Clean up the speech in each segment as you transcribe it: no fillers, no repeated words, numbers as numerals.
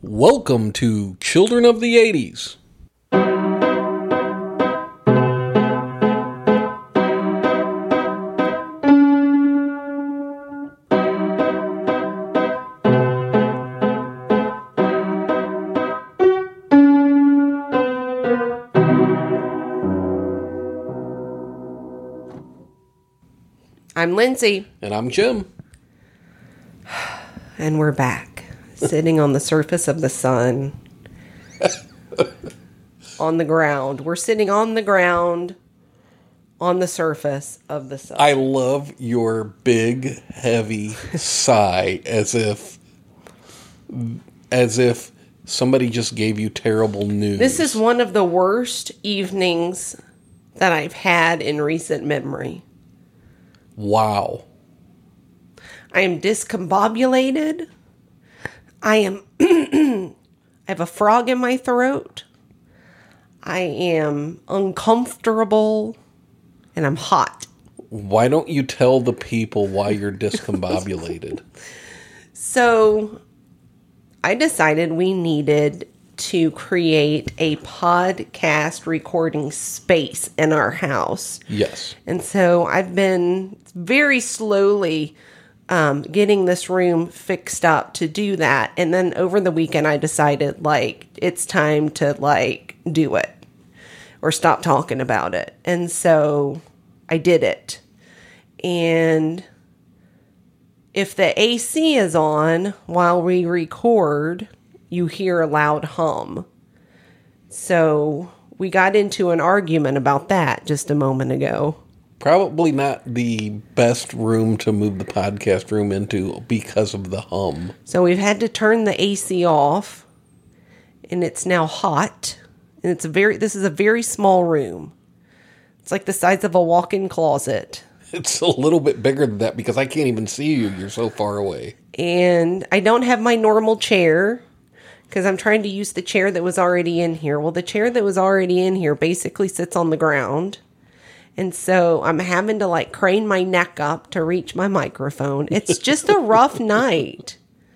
Welcome to Children of the 80s. I'm Lindsay. And I'm Jim. And we're back, sitting on the surface of the sun, on the ground. We're sitting on the ground, on the surface of the sun. I love your big, heavy sigh, as if somebody just gave you terrible news. This is one of the worst evenings that I've had in recent memory. Wow. I am discombobulated. I have a frog in my throat. I am uncomfortable. And I'm hot. Why don't you tell the people why you're discombobulated? So, I decided we needed to create a podcast recording space in our house. Yes. And so, I've been very slowly getting this room fixed up to do that. And then over the weekend, I decided, it's time to, do it. Or stop talking about it. And so I did it. And if the AC is on while we record, you hear a loud hum. So we got into an argument about that just a moment ago. Probably not the best room to move the podcast room into because of the hum. So we've had to turn the AC off. And it's now hot. And this is a very small room. It's like the size of a walk-in closet. It's a little bit bigger than that because I can't even see you. You're so far away. And I don't have my normal chair because I'm trying to use the chair that was already in here. Well, the chair that was already in here basically sits on the ground. And so I'm having to crane my neck up to reach my microphone. It's just a rough night.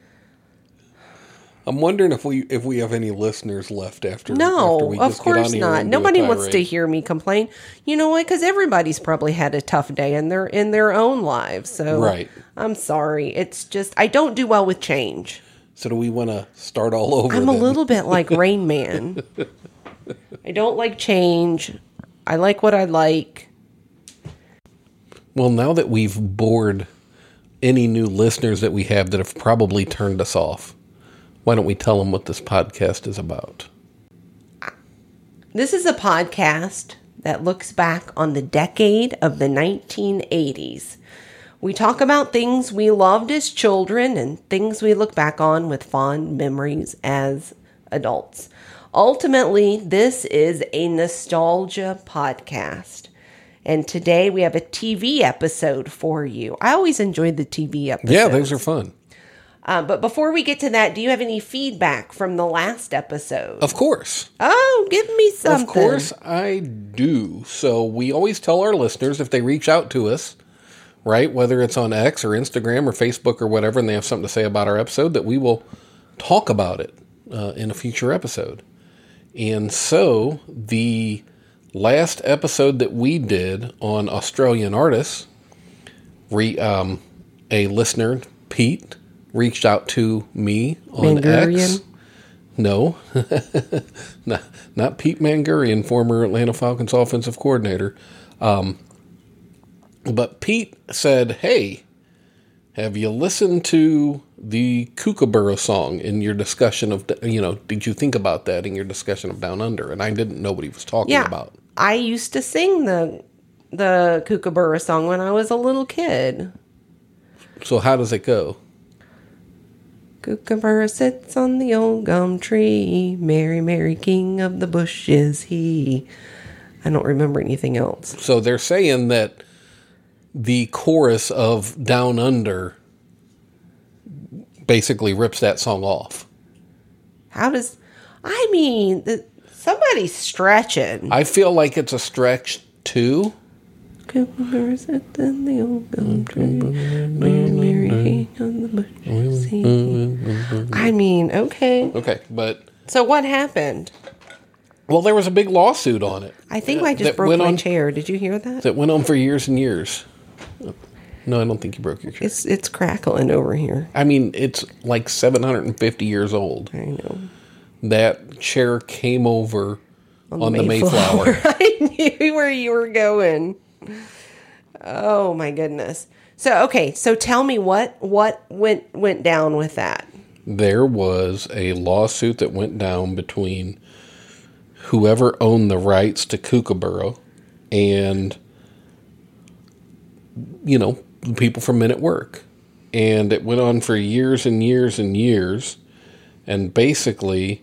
I'm wondering if we have any listeners left after we No, of just get on course here not. and do a Nobody wants tirade. to hear me complain. You know what? Because everybody's probably had a tough day in their own lives. So Right. I'm sorry. It's just I don't do well with change. So do we want to start all over? I'm a then? little bit like Rain Man. I don't like change. I like what I like. Well, now that we've bored any new listeners that we have that have probably turned us off, why don't we tell them what this podcast is about? This is a podcast that looks back on the decade of the 1980s. We talk about things we loved as children and things we look back on with fond memories as adults. Ultimately, this is a nostalgia podcast. And today we have a TV episode for you. I always enjoyed the TV episodes. Yeah, those are fun. But before we get to that, do you have any feedback from the last episode? Of course. Oh, give me something. Of course I do. So we always tell our listeners if they reach out to us, right, whether it's on X or Instagram or Facebook or whatever, and they have something to say about our episode, that we will talk about it in a future episode. And so the last episode that we did on Australian artists, a listener, Pete, reached out to me on Mangurian? X. No, not Pete Mangurian, former Atlanta Falcons offensive coordinator. But Pete said, hey, have you listened to the Kookaburra song in your discussion of, did you think about that in your discussion of Down Under? And I didn't know what he was talking about. I used to sing the Kookaburra song when I was a little kid. So how does it go? Kookaburra sits on the old gum tree. Merry, merry king of the bush is he. I don't remember anything else. So they're saying that the chorus of Down Under basically rips that song off. Somebody's stretching. I feel like it's a stretch too. Kookaburra sat in the old gum tree, where Mary hang on the bush singing. I mean, okay. Okay, but... So what happened? Well, there was a big lawsuit on it. I think I just broke my chair. Did you hear that? That went on for years and years. No, I don't think you broke your chair. It's crackling over here. I mean, it's like 750 years old. I know. That chair came over on the Mayflower. I knew where you were going. Oh, my goodness. So tell me what went down with that. There was a lawsuit that went down between whoever owned the rights to Kookaburra and, the people from Men at Work. And it went on for years and years and years. And basically,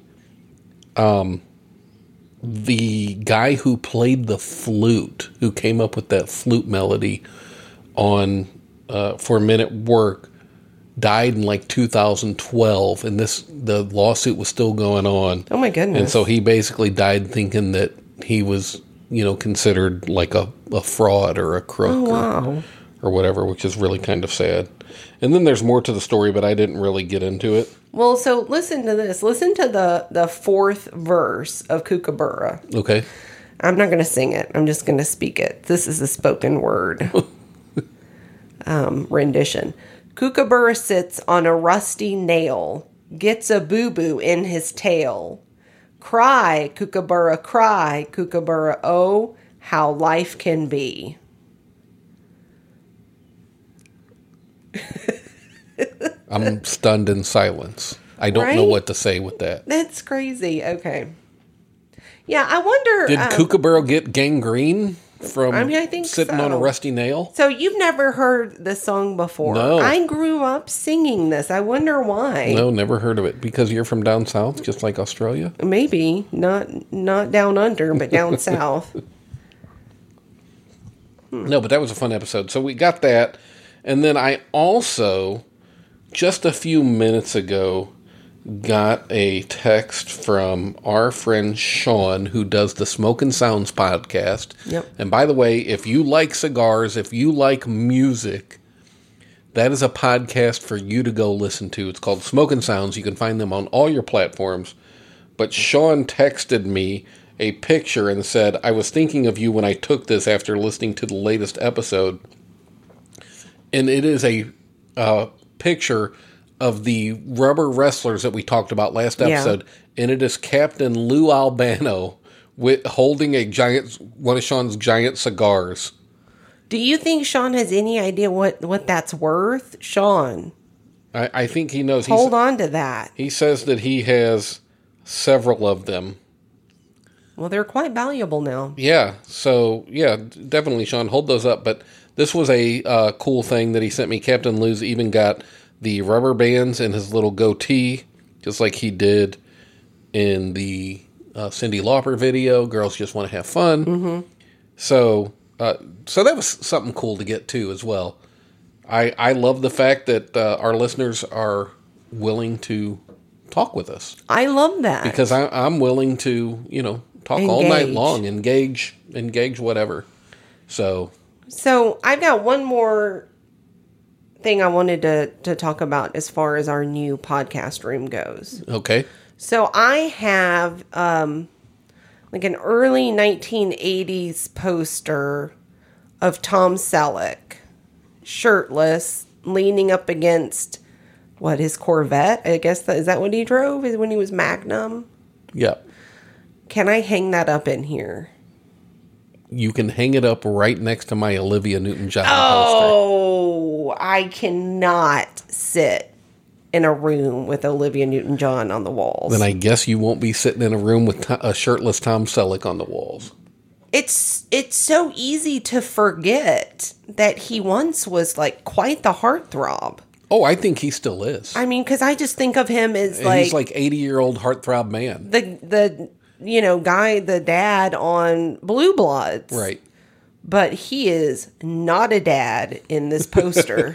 the guy who played the flute, who came up with that flute melody on for Men at Work, died in like 2012, and the lawsuit was still going on. Oh my goodness. And so he basically died thinking that he was, considered like a fraud or a crook or whatever, which is really kind of sad. And then there's more to the story, but I didn't really get into it. Well, so listen to this. Listen to the fourth verse of Kookaburra. Okay. I'm not going to sing it. I'm just going to speak it. This is a spoken word rendition. Kookaburra sits on a rusty nail, gets a boo-boo in his tail. Cry, Kookaburra, oh, how life can be. I'm stunned in silence. I don't know what to say with that. That's crazy. Okay. Yeah, I wonder... Did Kookaburra get gangrene from I think sitting so. on a rusty nail? So you've never heard this song before? No. I grew up singing this. I wonder why. No, never heard of it. Because you're from down south, just like Australia? Maybe. Not down under, but down south. No, but that was a fun episode. So we got that. And then I also, just a few minutes ago, got a text from our friend Sean, who does the Smoke and Sounds podcast. Yep. And by the way, if you like cigars, if you like music, that is a podcast for you to go listen to. It's called Smoke and Sounds. You can find them on all your platforms. But Sean texted me a picture and said, I was thinking of you when I took this after listening to the latest episode. And it is a picture of the rubber wrestlers that we talked about last episode. Yeah. And it is Captain Lou Albano holding one of Sean's giant cigars. Do you think Sean has any idea what that's worth? Sean. I think he knows. Hold on to that. He says that he has several of them. Well, they're quite valuable now. Yeah. So, yeah, definitely, Sean, hold those up. But this was a cool thing that he sent me. Captain Lou's even got the rubber bands and his little goatee, just like he did in the Cyndi Lauper video, Girls Just Want to Have Fun. Mm-hmm. So that was something cool to get to as well. I love the fact that our listeners are willing to talk with us. I love that. Because I'm willing to, talk all night long, engage whatever. So I've got one more thing I wanted to talk about as far as our new podcast room goes. Okay. So I have like an early 1980s poster of Tom Selleck, shirtless, leaning up against his Corvette. I guess is that what he drove? Is when he was Magnum? Yep. Can I hang that up in here? You can hang it up right next to my Olivia Newton-John poster. Oh, I cannot sit in a room with Olivia Newton-John on the walls. Then I guess you won't be sitting in a room with a shirtless Tom Selleck on the walls. It's so easy to forget that he once was like quite the heartthrob. Oh, I think he still is. I mean, because I just think of him as he's like 80-year-old heartthrob man. The guy, the dad on Blue Bloods. Right. But he is not a dad in this poster.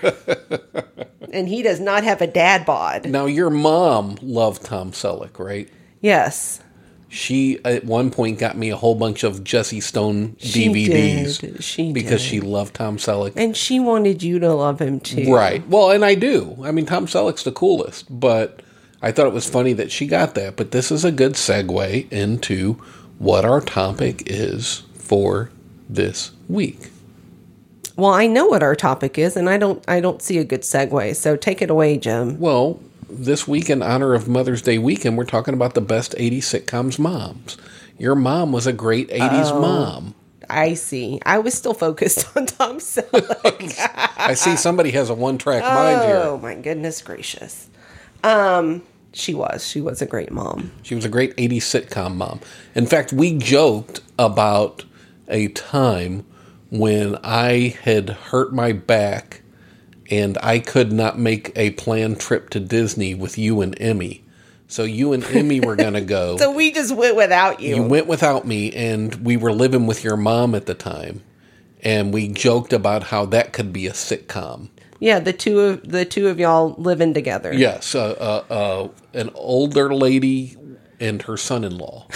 And he does not have a dad bod. Now, your mom loved Tom Selleck, right? Yes. She, at one point, got me a whole bunch of Jesse Stone She DVDs. did. She because did. she loved Tom Selleck. And she wanted you to love him too. Right. Well, and I do. I mean, Tom Selleck's the coolest, but I thought it was funny that she got that. But this is a good segue into what our topic is for this week. Well, I know what our topic is, and I don't see a good segue. So take it away, Jim. Well, this week, in honor of Mother's Day weekend, we're talking about the best 80s sitcoms moms. Your mom was a great 80s mom. I see. I was still focused on Tom Selleck. I see somebody has a one-track mind here. Oh, my goodness gracious. She was a great mom. She was a great 80s sitcom mom. In fact, we joked about a time when I had hurt my back and I could not make a planned trip to Disney with you and Emmy. So you and Emmy were going to go. So we just went without you. You went without me, and we were living with your mom at the time. And we joked about how that could be a sitcom. Yeah, the two of y'all living together. Yes, an older lady and her son-in-law.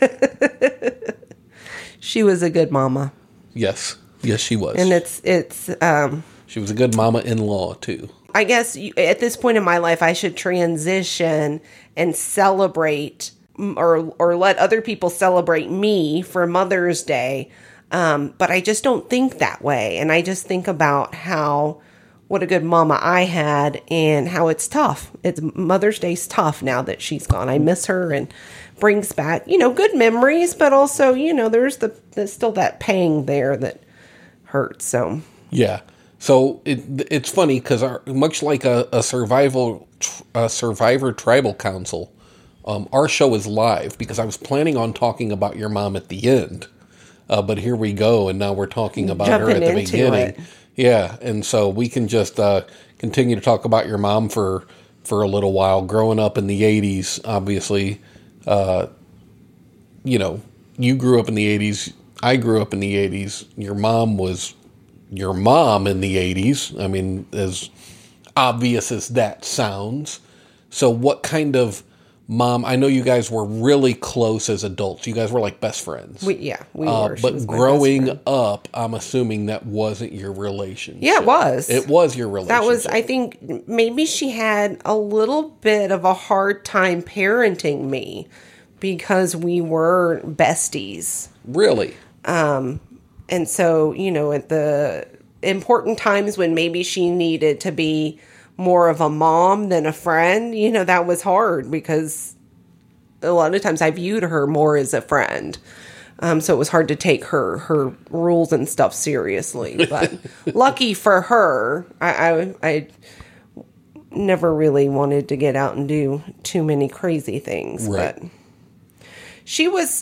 She was a good mama. Yes, she was. And it's she was a good mama-in-law, too. I guess at this point in my life, I should transition and celebrate or let other people celebrate me for Mother's Day. But I just don't think that way. And I just think about what a good mama I had and how it's tough. Mother's Day's tough now that she's gone. I miss her and brings back, good memories, but also, there's still that pang there that hurts. So, yeah. So it's funny because much like a survivor tribal council, our show is live because I was planning on talking about your mom at the end, but here we go, and now we're talking about her at the beginning. Yeah, and so we can just continue to talk about your mom for a little while. Growing up in the 80s, obviously, you grew up in the 80s. I grew up in the 80s. Your mom was your mom in the 80s. I mean, as obvious as that sounds. So what kind of mom? I know you guys were really close as adults. You guys were like best friends. We were. But growing up, I'm assuming that wasn't your relationship. Yeah, it was. It was your relationship. That was, I think, maybe she had a little bit of a hard time parenting me because we were besties. Really? And so, at the important times when maybe she needed to be more of a mom than a friend, that was hard because a lot of times I viewed her more as a friend. So it was hard to take her rules and stuff seriously. But lucky for her, I never really wanted to get out and do too many crazy things. Right. But she was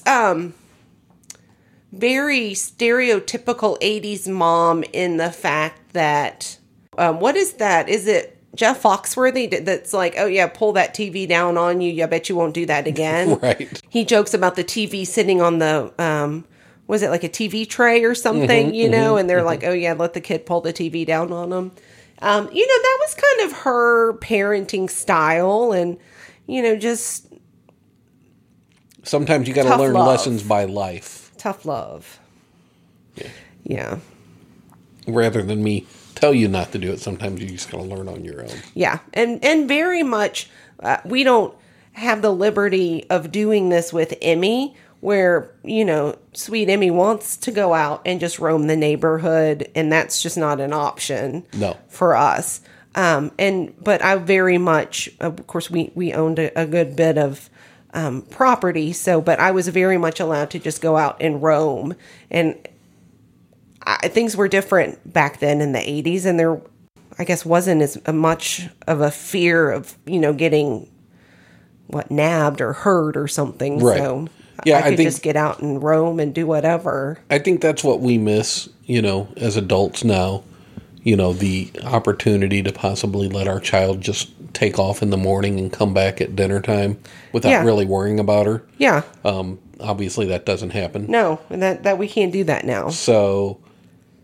very stereotypical 80s mom in the fact that, what is that? Is it Jeff Foxworthy that's like, oh yeah, pull that TV down on you. I bet you won't do that again. Right. He jokes about the TV sitting on the, was it like a TV tray or something, and they're like, oh yeah, let the kid pull the TV down on him. That was kind of her parenting style and, just sometimes you got to tough learn love. lessons by life. Tough love. Yeah. Rather than me tell you not to do it, sometimes you just got to learn on your own. Yeah. And very much, we don't have the liberty of doing this with Emmy, where, sweet Emmy wants to go out and just roam the neighborhood, and that's just not an option for us. But I very much, of course, we owned a good bit of property, but I was very much allowed to just go out and roam, and things were different back then in the 80s, and there, I guess, wasn't as much of a fear of, getting nabbed or hurt or something. Right. So yeah, I could just get out and roam and do whatever. I think that's what we miss, as adults now, the opportunity to possibly let our child just take off in the morning and come back at dinner time without really worrying about her. Yeah. Obviously that doesn't happen. No, and that we can't do that now. So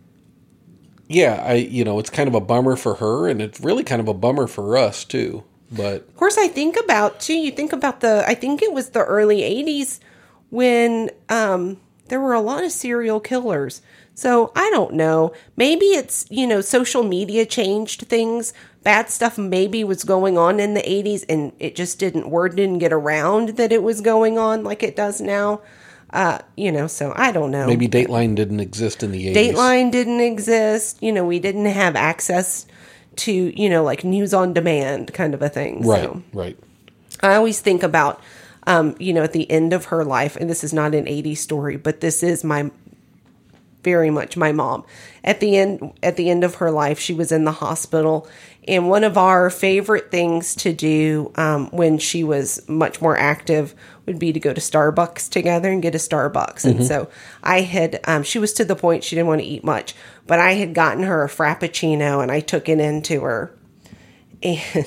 yeah, it's kind of a bummer for her, and it's really kind of a bummer for us too. But Of course, I think about, too, you think about I think it was the early 80s when there were a lot of serial killers. So I don't know. Maybe it's, social media changed things. Bad stuff maybe was going on in the 80s and it just word didn't get around that it was going on like it does now. So I don't know. maybe Dateline didn't exist in the 80s. Dateline didn't exist. We didn't have access to, like news on demand kind of a thing. Right, So right. I always think about, at the end of her life, and this is not an 80s story, but this is very much my mom. At the end of her life, she was in the hospital, and one of our favorite things to do when she was much more active would be to go to Starbucks together and get a Starbucks. And so I had, she was to the point she didn't want to eat much, but I had gotten her a Frappuccino and I took it into her. And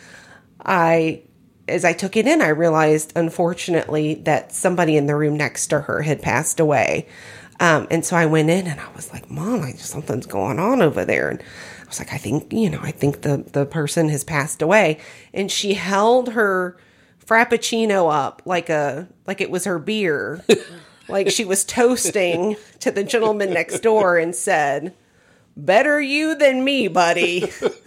as I took it in, I realized, unfortunately, that somebody in the room next to her had passed away. And so I went in and I was like, Mom, something's going on over there. And I was like, I think the person has passed away. And she held her Frappuccino up like it was her beer, like she was toasting to the gentleman next door and said, "Better you than me, buddy."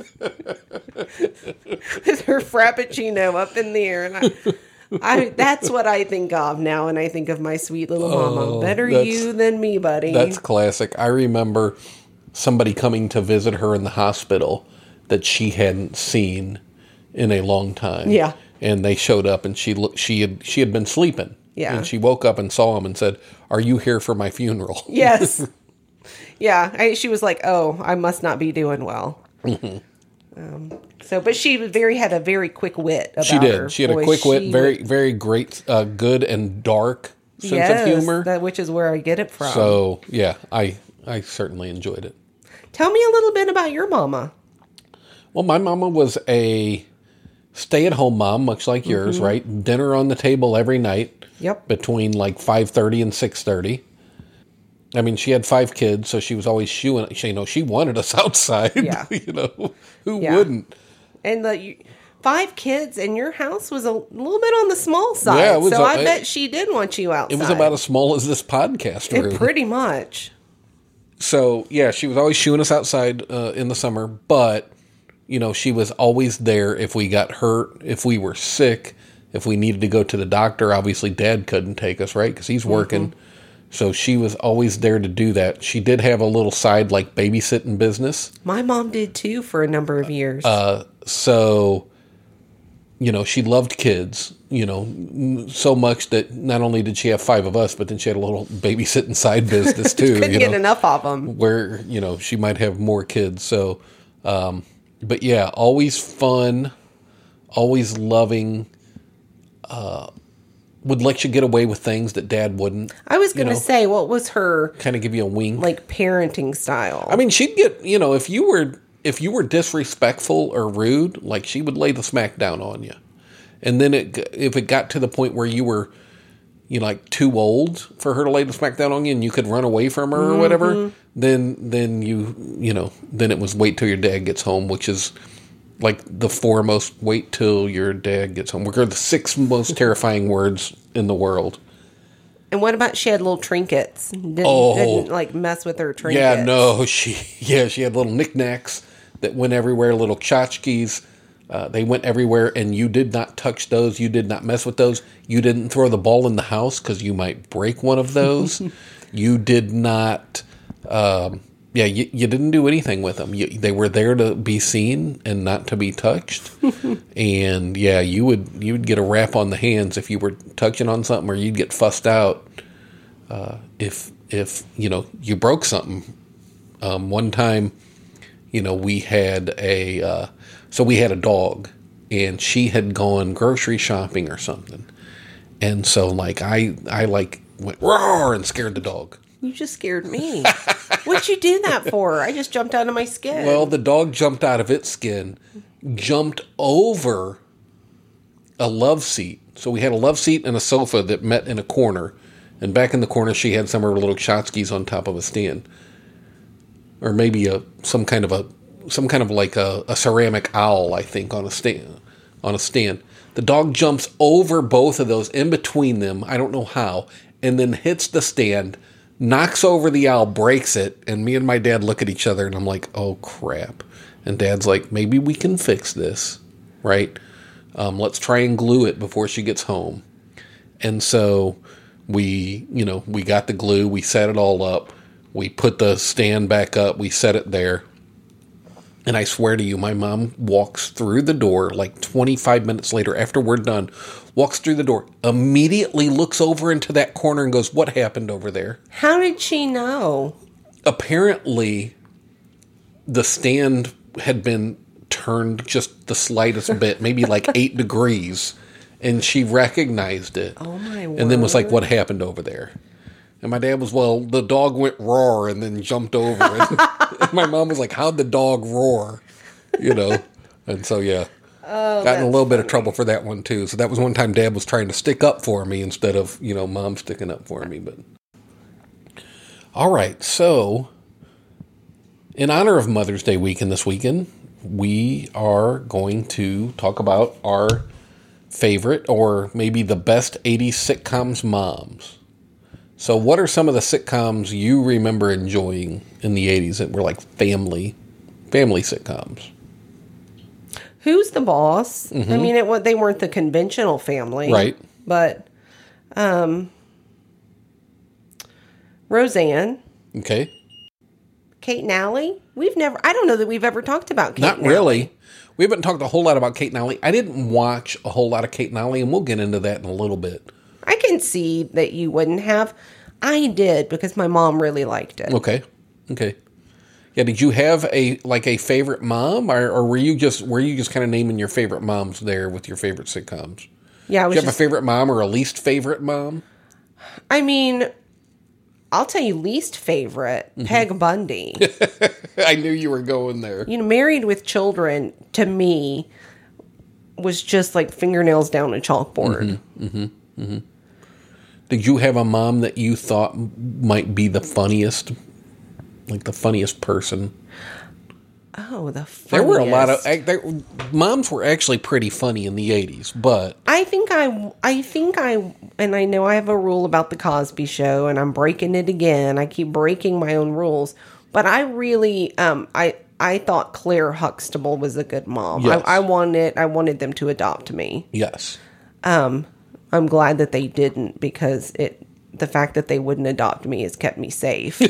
With her Frappuccino up in the air. And I that's what I think of now when I think of my sweet little mama. Better you than me, buddy. That's classic. I remember somebody coming to visit her in the hospital that she hadn't seen in a long time. Yeah. And they showed up and she had been sleeping. Yeah. And she woke up and saw him and said, "Are you here for my funeral?" Yes. Yeah. She was like, "Oh, I must not be doing well." But she had a very quick wit about her. She did. She had a quick wit, very, very great, good and dark sense of humor. Which is where I get it from. So, yeah, I certainly enjoyed it. Tell me a little bit about your mama. Well, my mama was a stay-at-home mom, much like yours, right? Dinner on the table every night. Yep. Between like 5:30 and 6:30. I mean, she had 5 kids, so she was always shooing. She wanted us outside. Yeah. Who wouldn't? And the 5 kids in your house was a little bit on the small side. Yeah, it was. So I bet she did want you outside. It was about as small as this podcast room. Pretty much. So, yeah, she was always shooing us outside in the summer, but, she was always there if we got hurt, if we were sick, if we needed to go to the doctor. Obviously, Dad couldn't take us, right, because he's working. So she was always there to do that. She did have a little side, like, babysitting business. My mom did, too, for a number of years. So, she loved kids, so much that not only did she have 5 of us, but then she had a little babysitting side business, too. Couldn't get enough of them. Where, she might have more kids. So, but yeah, always fun, always loving, would let you get away with things that Dad wouldn't. I was going to say, what was her... kind of give you a wink. like, parenting style? I mean, she'd get, if you were disrespectful or rude, like, she would lay the smack down on you. And then if it got to the point where you were, like, too old for her to lay the smack down on you and you could run away from her or whatever, then then it was wait till your dad gets home, which is like the foremost, wait till your dad gets home. We're the 6 most terrifying words in the world. And what about she had little trinkets? Didn't like mess with her trinkets. Yeah, no, she had little knickknacks that went everywhere, little tchotchkes. They went everywhere, and you did not touch those. You did not mess with those. You didn't throw the ball in the house because you might break one of those. You did not... you didn't do anything with them. They were there to be seen and not to be touched. And yeah, you would get a rap on the hands if you were touching on something, or you'd get fussed out if you broke something. One time, we had a dog, and she had gone grocery shopping or something, and so like I went roar and scared the dog. You just scared me. What'd you do that for? I just jumped out of my skin. Well, the dog jumped out of its skin, jumped over a love seat. So we had a love seat and a sofa that met in a corner. And back in the corner, she had some of her little tchotchkes on top of a stand. Or maybe some kind of like a ceramic owl, I think, on a stand. on a stand. The dog jumps over both of those, in between them, I don't know how, and then hits the stand, knocks over the owl, breaks it, and me and my dad look at each other, and I'm like, oh, crap. And Dad's like, maybe we can fix this, right? Let's try and glue it before she gets home. And so we got the glue, we set it all up, we put the stand back up, we set it there. And I swear to you, my mom walks through the door like 25 minutes later after we're done, walks through the door, immediately looks over into that corner and goes, what happened over there? How did she know? Apparently, the stand had been turned just the slightest bit, maybe like 8 degrees, and she recognized it. Oh, my word. And then was like, what happened over there? And my dad was, well, the dog went roar and then jumped over it. And my mom was like, how'd the dog roar? And so, yeah. Oh, got in a little bit of trouble for that one, too. So that was one time Dad was trying to stick up for me instead of, Mom sticking up for me. But all right, so in honor of Mother's Day weekend this weekend, we are going to talk about our favorite or maybe the best 80s sitcoms moms. So what are some of the sitcoms you remember enjoying in the 80s that were like family sitcoms? Who's the Boss? Mm-hmm. I mean, they weren't the conventional family. Right. But Roseanne. Okay. Kate and Allie. I don't know that we've ever talked about Kate Not really. We haven't talked a whole lot about Kate and Allie. I didn't watch a whole lot of Kate and Allie, and we'll get into that in a little bit. I can see that you wouldn't have. I did because my mom really liked it. Okay. Yeah, did you have a favorite mom, or were you just kind of naming your favorite moms there with your favorite sitcoms? Yeah, did you have a favorite mom or a least favorite mom? I mean, I'll tell you, least favorite, Peg Bundy. I knew you were going there. Married with Children to me was just like fingernails down a chalkboard. Did you have a mom that you thought might be the funniest? Like the funniest person? Oh, the funniest. There were a lot of... moms were actually pretty funny in the 80s, but... I think and I know I have a rule about the Cosby Show, and I'm breaking it again. I keep breaking my own rules. But I really... I thought Claire Huxtable was a good mom. Yes. I wanted them to adopt me. Yes. I'm glad that they didn't, because the fact that they wouldn't adopt me has kept me safe.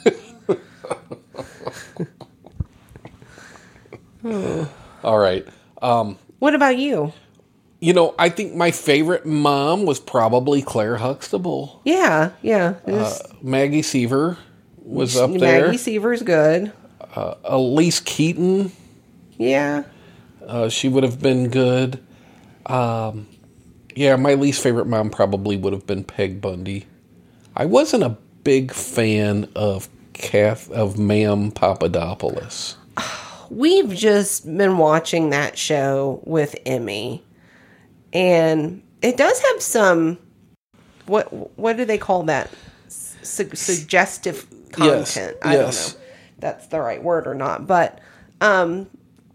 All right. What about you? I think my favorite mom was probably Claire Huxtable. Yeah. Maggie Seaver was up there. Maggie Seaver's good. Elise Keaton. Yeah. She would have been good. Yeah, my least favorite mom probably would have been Peg Bundy. I wasn't a big fan of Ma'am Papadopoulos. We've just been watching that show with Emmy, and it does have some, what do they call that? Suggestive content. I don't know if that's the right word or not, but I've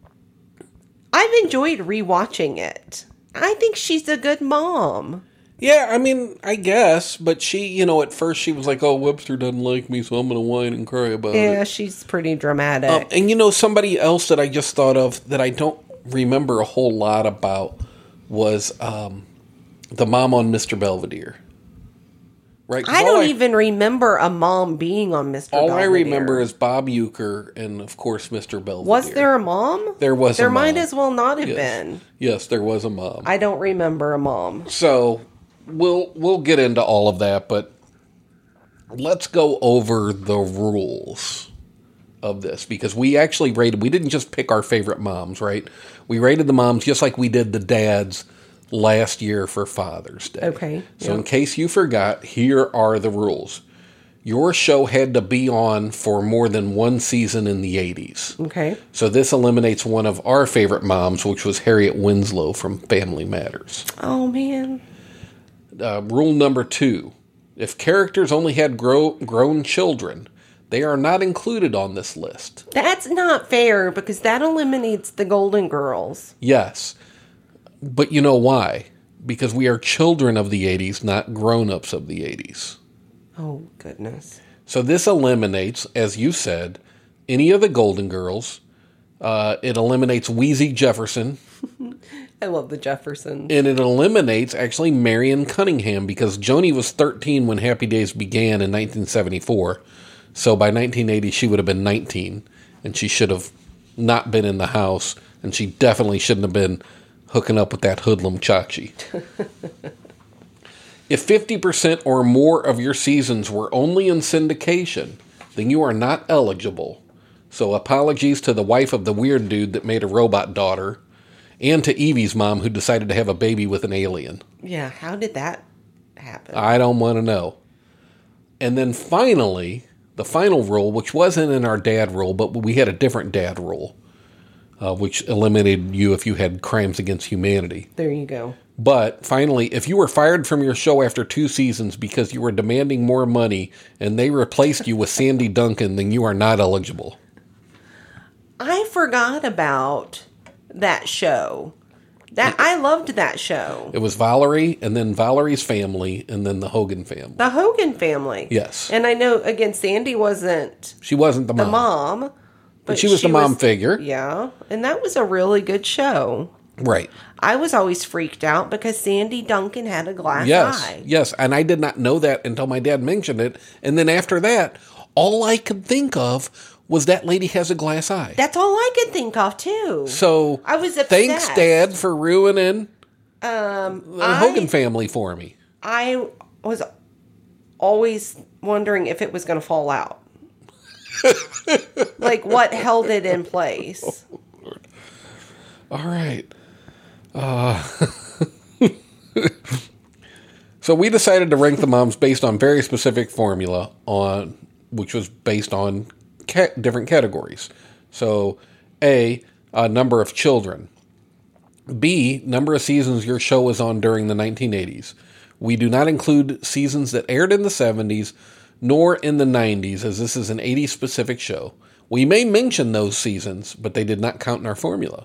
enjoyed rewatching it. I think she's a good mom. Yeah, I mean, I guess, but she, at first she was like, oh, Webster doesn't like me, so I'm going to whine and cry about it. Yeah, she's pretty dramatic. And somebody else that I just thought of that I don't remember a whole lot about was the mom on Mr. Belvedere. Right? I don't even remember a mom being on Mr. Belvedere. All I remember is Bob Uecker and, of course, Mr. Belvedere. Was there a mom? There was a mom. There might as well not have been. Yes, there was a mom. I don't remember a mom. So... We'll get into all of that, but let's go over the rules of this, because we actually we didn't just pick our favorite moms, right? We rated the moms just like we did the dads last year for Father's Day. Okay. So in case you forgot, here are the rules. Your show had to be on for more than one season in the 80s. Okay. So this eliminates one of our favorite moms, which was Harriet Winslow from Family Matters. Oh, man. Rule number 2, if characters only had grown children, they are not included on this list. That's not fair, because that eliminates the Golden Girls. Yes. But you know why? Because we are children of the 80s, not grown-ups of the 80s. Oh, goodness. So this eliminates, as you said, any of the Golden Girls. It eliminates Wheezy Jefferson. I love the Jeffersons. And it eliminates, actually, Marion Cunningham, because Joni was 13 when Happy Days began in 1974. So by 1980, she would have been 19. And she should have not been in the house. And she definitely shouldn't have been hooking up with that hoodlum Chachi. If 50% or more of your seasons were only in syndication, then you are not eligible. So apologies to the wife of the weird dude that made a robot daughter, and to Evie's mom who decided to have a baby with an alien. Yeah, how did that happen? I don't want to know. And then finally, the final rule, which wasn't in our dad rule, but we had a different dad rule, which eliminated you if you had crimes against humanity. There you go. But finally, if you were fired from your show after 2 seasons because you were demanding more money and they replaced you with Sandy Duncan, then you are not eligible. I forgot about that show. I loved that show. It was Valerie, and then Valerie's family, and then the Hogan family. The Hogan family. Yes. And I know, again, Sandy wasn't She wasn't the the mom. mom. But she was the mom figure. Yeah. And that was a really good show. Right. I was always freaked out because Sandy Duncan had a glass eye. Yes. And I did not know that until my dad mentioned it. And then after that, all I could think of was that lady has a glass eye. That's all I could think of, too. So I was obsessed. Thanks, Dad, for ruining the Hogan family for me. I was always wondering if it was going to fall out. Like, what held it in place? All right. So we decided to rank the moms based on very specific formula, which was based on different categories. So A, number of children. B, number of seasons your show was on during the 1980s. We do not include seasons that aired in the 70s nor in the 90s, as this is an 80s specific show. We may mention those seasons, but they did not count in our formula.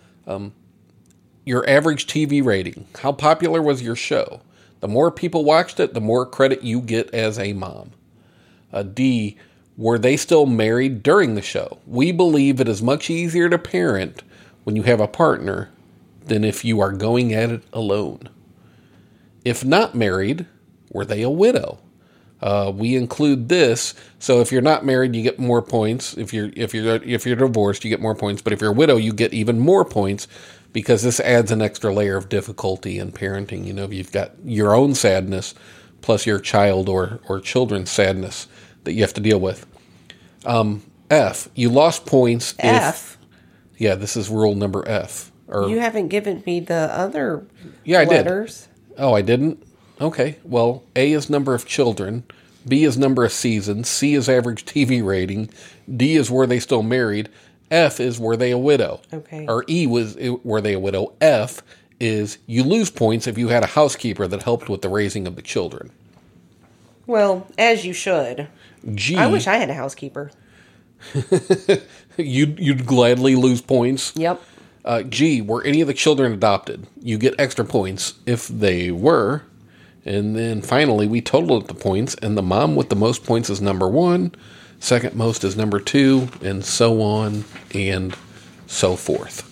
Your average TV rating. How popular was your show? The more people watched it, the more credit you get as a mom. D, were they still married during the show? We believe it is much easier to parent when you have a partner than if you are going at it alone. If not married, were they a widow? We include this, so if you're not married, you get more points. If you're divorced, you get more points. But if you're a widow, you get even more points because this adds an extra layer of difficulty in parenting. You know, you've got your own sadness plus your child or children's sadness that you have to deal with. F, you lost points. F? Yeah, this is rule number F. You haven't given me the other I letters. did. Oh, I didn't? Okay, well, A is number of children, B is number of seasons, C is average TV rating, D is were they still married, F is were they a widow. Okay. Or E was were they a widow, F is you lose points if you had a housekeeper that helped with the raising of the children. Well, as you should. G, I wish I had a housekeeper. you'd gladly lose points. Yep. G, were any of the children adopted? You get extra points if they were. And then finally, we totaled up the points, and the mom with the most points is number 1, second most is number 2, and so on and so forth.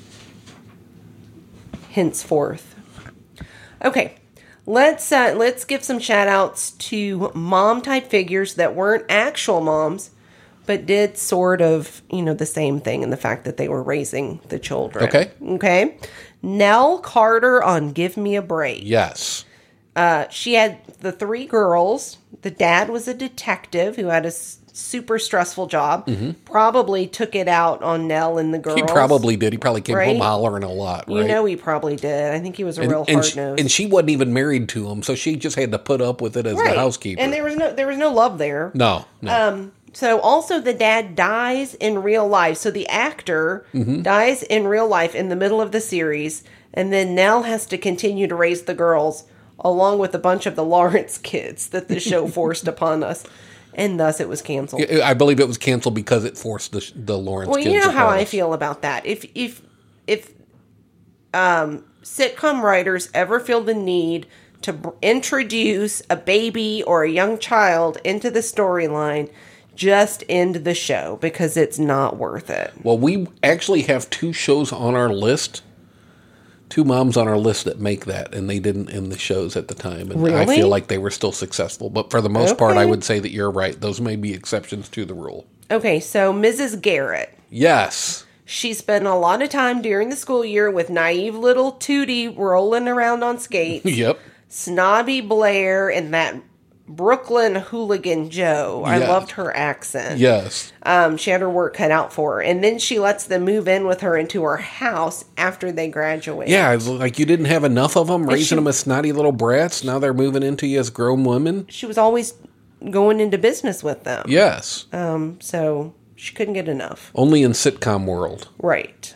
Henceforth. Okay, let's give some shout outs to mom type figures that weren't actual moms, but did sort of, the same thing in the fact that they were raising the children. Okay. Nell Carter on Give Me a Break. Yes. She had the 3 girls. The dad was a detective who had a super stressful job. Mm-hmm. Probably took it out on Nell and the girls. He probably did. He probably came right? home hollering a lot, right? He probably did. I think he was a real hard-nosed. And she wasn't even married to him, so she just had to put up with it as the housekeeper. And there was no love there. No. So also the dad dies in real life. So the actor dies in real life in the middle of the series, and then Nell has to continue to raise the girls along with a bunch of the Lawrence kids that the show forced upon us. And thus it was canceled. I believe it was canceled because it forced the Lawrence kids. Well, you know how I feel about that. If sitcom writers ever feel the need to introduce a baby or a young child into the storyline, just end the show because it's not worth it. Well, we actually have two shows on our list, two moms on our list that make that, and they didn't end the shows at the time. And Really? I feel like they were still successful. But for the most part, Okay. I would say that you're right. Those may be exceptions to the rule. Okay, so Mrs. Garrett. Yes. She spent a lot of time during the school year with naive little Tootie rolling around on skates, Yep. snobby Blair, and that Brooklyn hooligan Joe. I Yeah. loved her accent. Yes. She had her work cut out for her. And then she lets them move in with her into her house after they graduate. Yeah, it's like you didn't have enough of them, raising she- them as snotty little brats. Now they're moving into you as grown women. She was always going into business with them. Yes. So she couldn't get enough. Only in sitcom world. Right.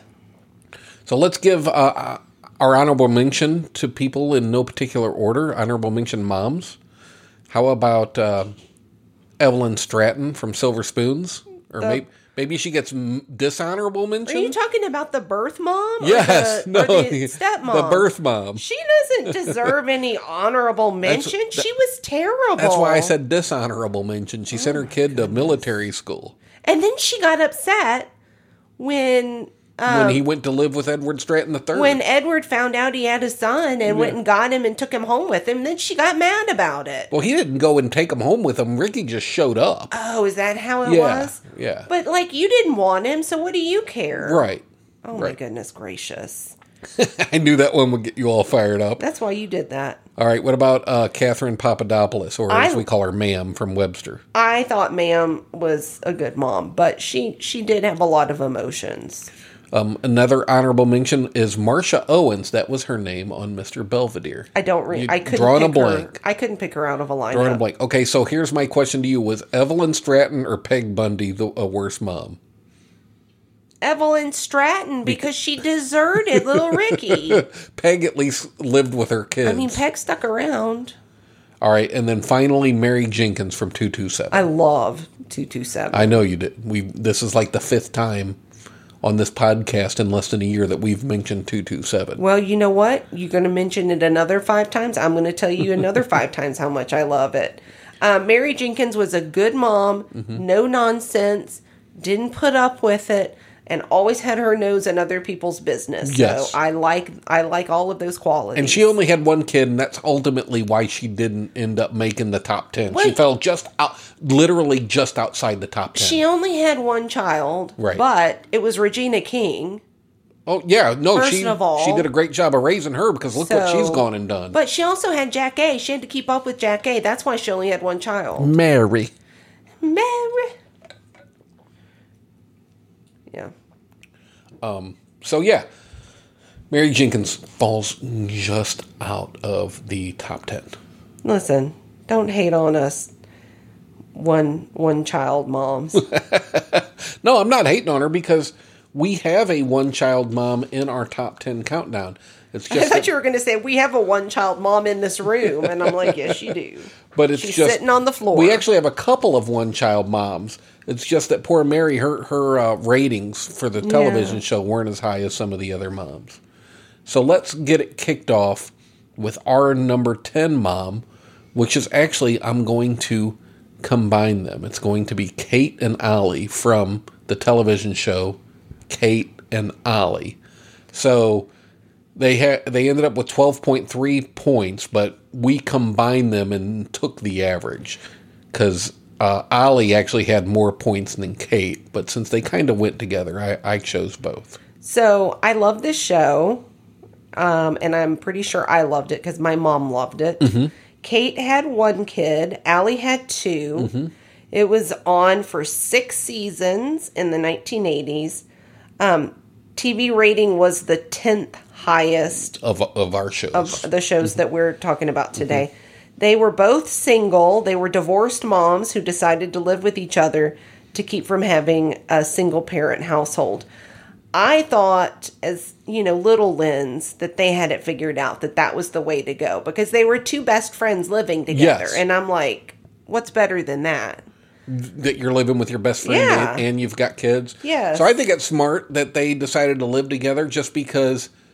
So let's give our honorable mention to people in no particular order. Honorable mention moms. How about Evelyn Stratton from Silver Spoons? Or maybe she gets dishonorable mention? Are you talking about the birth mom? Yes. Or No. the stepmom? The birth mom. She doesn't deserve any honorable mention. She was terrible. That's why I said dishonorable mention. She sent her kid to military school. And then she got upset when When he went to live with Edward Stratton III. when Edward found out he had a son and went and got him and took him home with him. Then she got mad about it. Well, he didn't go and take him home with him. Ricky just showed up. Oh, is that how it Yeah, was? yeah. But like, you didn't want him, so what do you care? Right. Oh my goodness gracious! I knew that one would get you all fired up. That's why you did that. All right, what about Catherine Papadopoulos, or as we call her, Ma'am, from Webster? I thought Ma'am was a good mom, but she did have a lot of emotions. Another honorable mention is Marcia Owens. That was her name on Mr. Belvedere. I couldn't drawing a pick her. blank. I couldn't pick her out of a lineup. Drawing a blank. Okay, so here's my question to you. Was Evelyn Stratton or Peg Bundy a worse mom? Evelyn Stratton, because she deserted little Ricky. Peg at least lived with her kids. I mean, Peg stuck around. All right, and then finally Mary Jenkins from 227. I love 227. I know you did. This is like the fifth time on this podcast in less than a year that we've mentioned 227. Well, you know what? You're going to mention it another 5 times. I'm going to tell you another 5 times how much I love it. Mary Jenkins was a good mom, no nonsense, didn't put up with it, and always had her nose in other people's business. Yes. So I like all of those qualities. And she only had one kid, and that's ultimately why she didn't end up making the top 10. She Wait. fell literally just outside the top 10. She only had one child, Right. but it was Regina King. Oh, yeah. No, First she of all- did a great job of raising her, because look what she's So- gone and done. But she also had Jack A. She had to keep up with Jack A. That's why she only had one child. Mary. Mary. Yeah. So, yeah. Mary Jenkins falls just out of the top 10. Listen, don't hate on us one child moms. No, I'm not hating on her, because we have a one-child mom in our top 10 countdown. It's I just thought you were going to say, we have a one-child mom in this room. And I'm like, yes, you do. But it's She's just sitting on the floor. We actually have a couple of one-child moms. It's just that poor Mary, her ratings for the television show weren't as high as some of the other moms. So let's get it kicked off with our number 10 mom, which is actually, I'm going to combine them. It's going to be Kate and Ollie from the television show Kate and Ollie. So they ended up with 12.3 points, but we combined them and took the average, because Ollie actually had more points than Kate, but since they kind of went together, I chose both. So I love this show. And I'm pretty sure I loved it because my mom loved it. Mm-hmm. Kate had one kid. Allie had 2. Mm-hmm. It was on for 6 seasons in the 1980s. TV rating was the 10th highest Of our shows. of the shows that we're talking about today. They were both single. They were divorced moms who decided to live with each other to keep from having a single parent household. I thought, as little Lynn's, that they had it figured out, that was the way to go, because they were 2 best friends living together. Yes. And I'm like, what's better than that? That you're living with your best friend Yeah. and you've got kids. Yes. So I think it's smart that they decided to live together, just because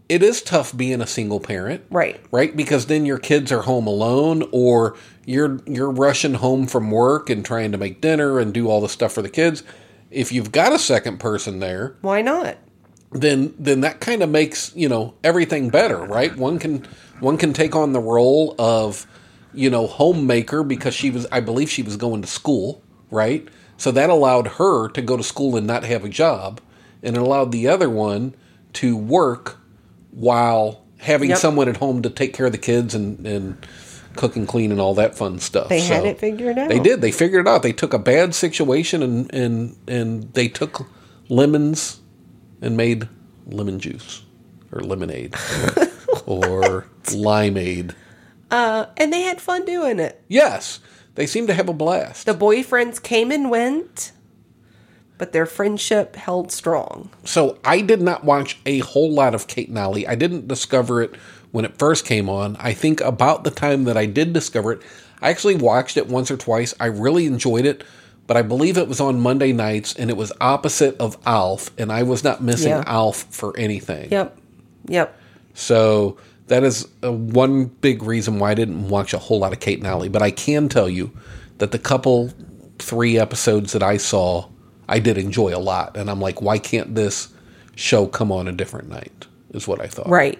it is tough being a single parent. Right. Right? Because then your kids are home alone, or you're rushing home from work and trying to make dinner and do all the stuff for the kids. If you've got a second person there, Why not? then that kind of makes, everything better, right? One can take on the role of, homemaker, because I believe she was going to school, right? So that allowed her to go to school and not have a job, and it allowed the other one to work while having someone at home to take care of the kids and cook and clean and all that fun stuff. They had it figured out. They did. They figured it out. They took a bad situation and they took lemons and made lemon juice or lemonade or limeade. And they had fun doing it. Yes. They seemed to have a blast. The boyfriends came and went, but their friendship held strong. So I did not watch a whole lot of Kate and Ollie. I didn't discover it when it first came on. I think about the time that I did discover it, I actually watched it once or twice. I really enjoyed it, but I believe it was on Monday nights, and it was opposite of Alf, and I was not missing Alf for anything. Yep. So that is one big reason why I didn't watch a whole lot of Kate and Ollie. But I can tell you that the 3 episodes that I saw, I did enjoy a lot. And I'm like, why can't this show come on a different night, is what I thought. Right.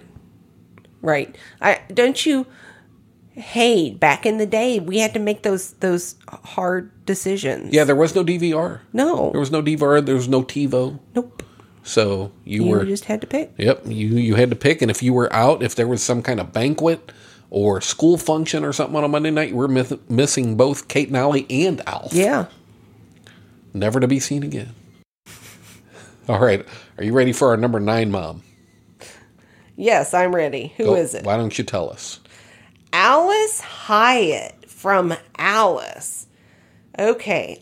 Don't you hate, back in the day, we had to make those hard decisions. Yeah, there was no DVR. No. There was no DVR. There was no TiVo. Nope. So you just had to pick. Yep, you had to pick. And if you were out, if there was some kind of banquet or school function or something on a Monday night, you were missing both Kate and Ollie and Alf. Yeah. Never to be seen again. All right. Are you ready for our number 9, Mom? Yes, I'm ready. Who is it? Why don't you tell us? Alice Hyatt from Alice. Okay.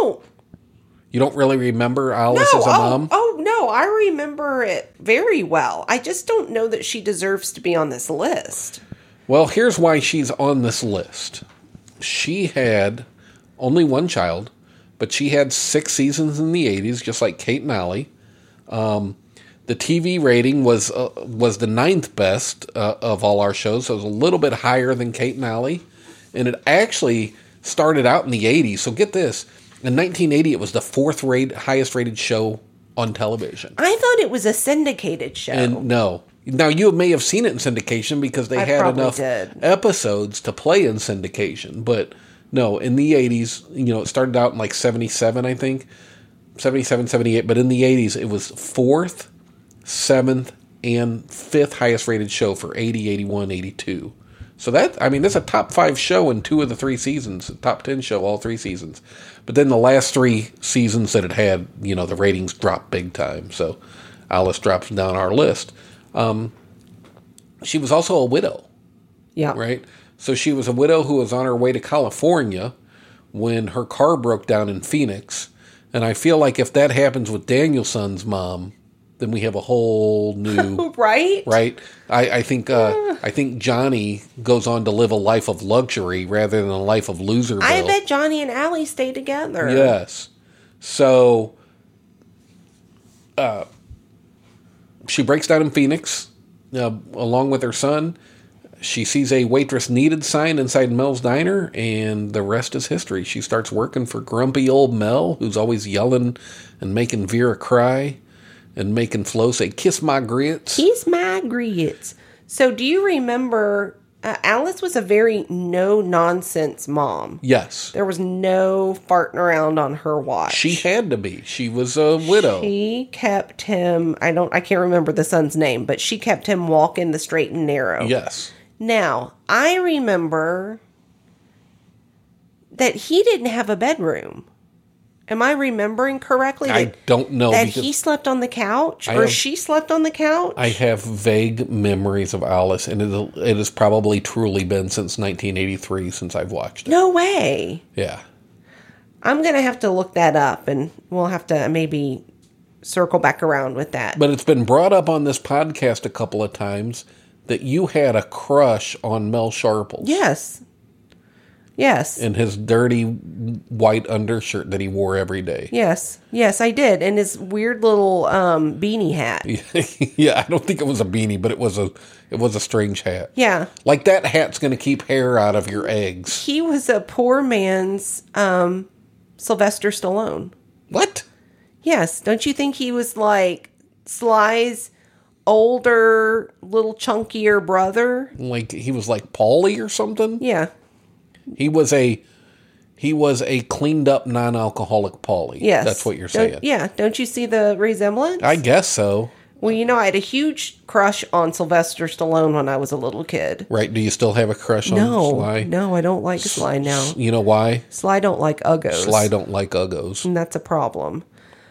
You don't really remember Alice as a mom? Oh, no. I remember it very well. I just don't know that she deserves to be on this list. Well, here's why she's on this list. She had only one child, but she had 6 seasons in the 80s, just like Kate and Ollie. The TV rating was the 9th best of all our shows, so it was a little bit higher than Kate and Ollie. And it actually started out in the 80s. So get this. In 1980, it was the 4th highest rated show on television. I thought it was a syndicated show. And no. Now, you may have seen it in syndication because they had enough episodes to play in syndication. But no, in the 80s, it started out in like 77, I think. 77, 78. But in the 80s, it was 4th, 7th, and 5th highest rated show for 80, 81, 82. So that's a top 5 show in 2 of the 3 seasons. A top 10 show all 3 seasons. But then the last 3 seasons that it had, the ratings dropped big time. So Alice drops down our list. She was also a widow. Yeah. Right? So she was a widow who was on her way to California when her car broke down in Phoenix. And I feel like if that happens with Danielson's mom, then we have a whole new right. I think Johnny goes on to live a life of luxury rather than a life of loserville. I bet Johnny and Allie stay together. Yes. So she breaks down in Phoenix along with her son. She sees a waitress needed sign inside Mel's diner, and the rest is history. She starts working for grumpy old Mel, who's always yelling and making Vera cry. And making Flo say, "Kiss my grits." Kiss my grits. So do you remember, Alice was a very no-nonsense mom. Yes. There was no farting around on her watch. She had to be. She was a widow. She kept him, I can't remember the son's name, but she kept him walking the straight and narrow. Yes. Now, I remember that he didn't have a bedroom. Am I remembering correctly? I don't know. That he slept on the couch? She slept on the couch? I have vague memories of Alice, and it has probably truly been since 1983 since I've watched it. No way. Yeah. I'm going to have to look that up, and we'll have to maybe circle back around with that. But it's been brought up on this podcast a couple of times that you had a crush on Mel Sharples. Yes. Yes. In his dirty white undershirt that he wore every day. Yes. Yes, I did. And his weird little beanie hat. Yeah, I don't think it was a beanie, but it was a strange hat. Yeah. Like that hat's going to keep hair out of your eggs. He was a poor man's Sylvester Stallone. What? Yes. Don't you think he was like Sly's older, little chunkier brother? Like he was like Paulie or something? Yeah. He was a cleaned up non-alcoholic Paulie. Yes. That's what you're saying. Don't you see the resemblance? I guess so. Well, I had a huge crush on Sylvester Stallone when I was a little kid. Right. Do you still have a crush on Sly? No, I don't like Sly now. You know why? Sly don't like Uggos. Sly don't like Uggos. And that's a problem.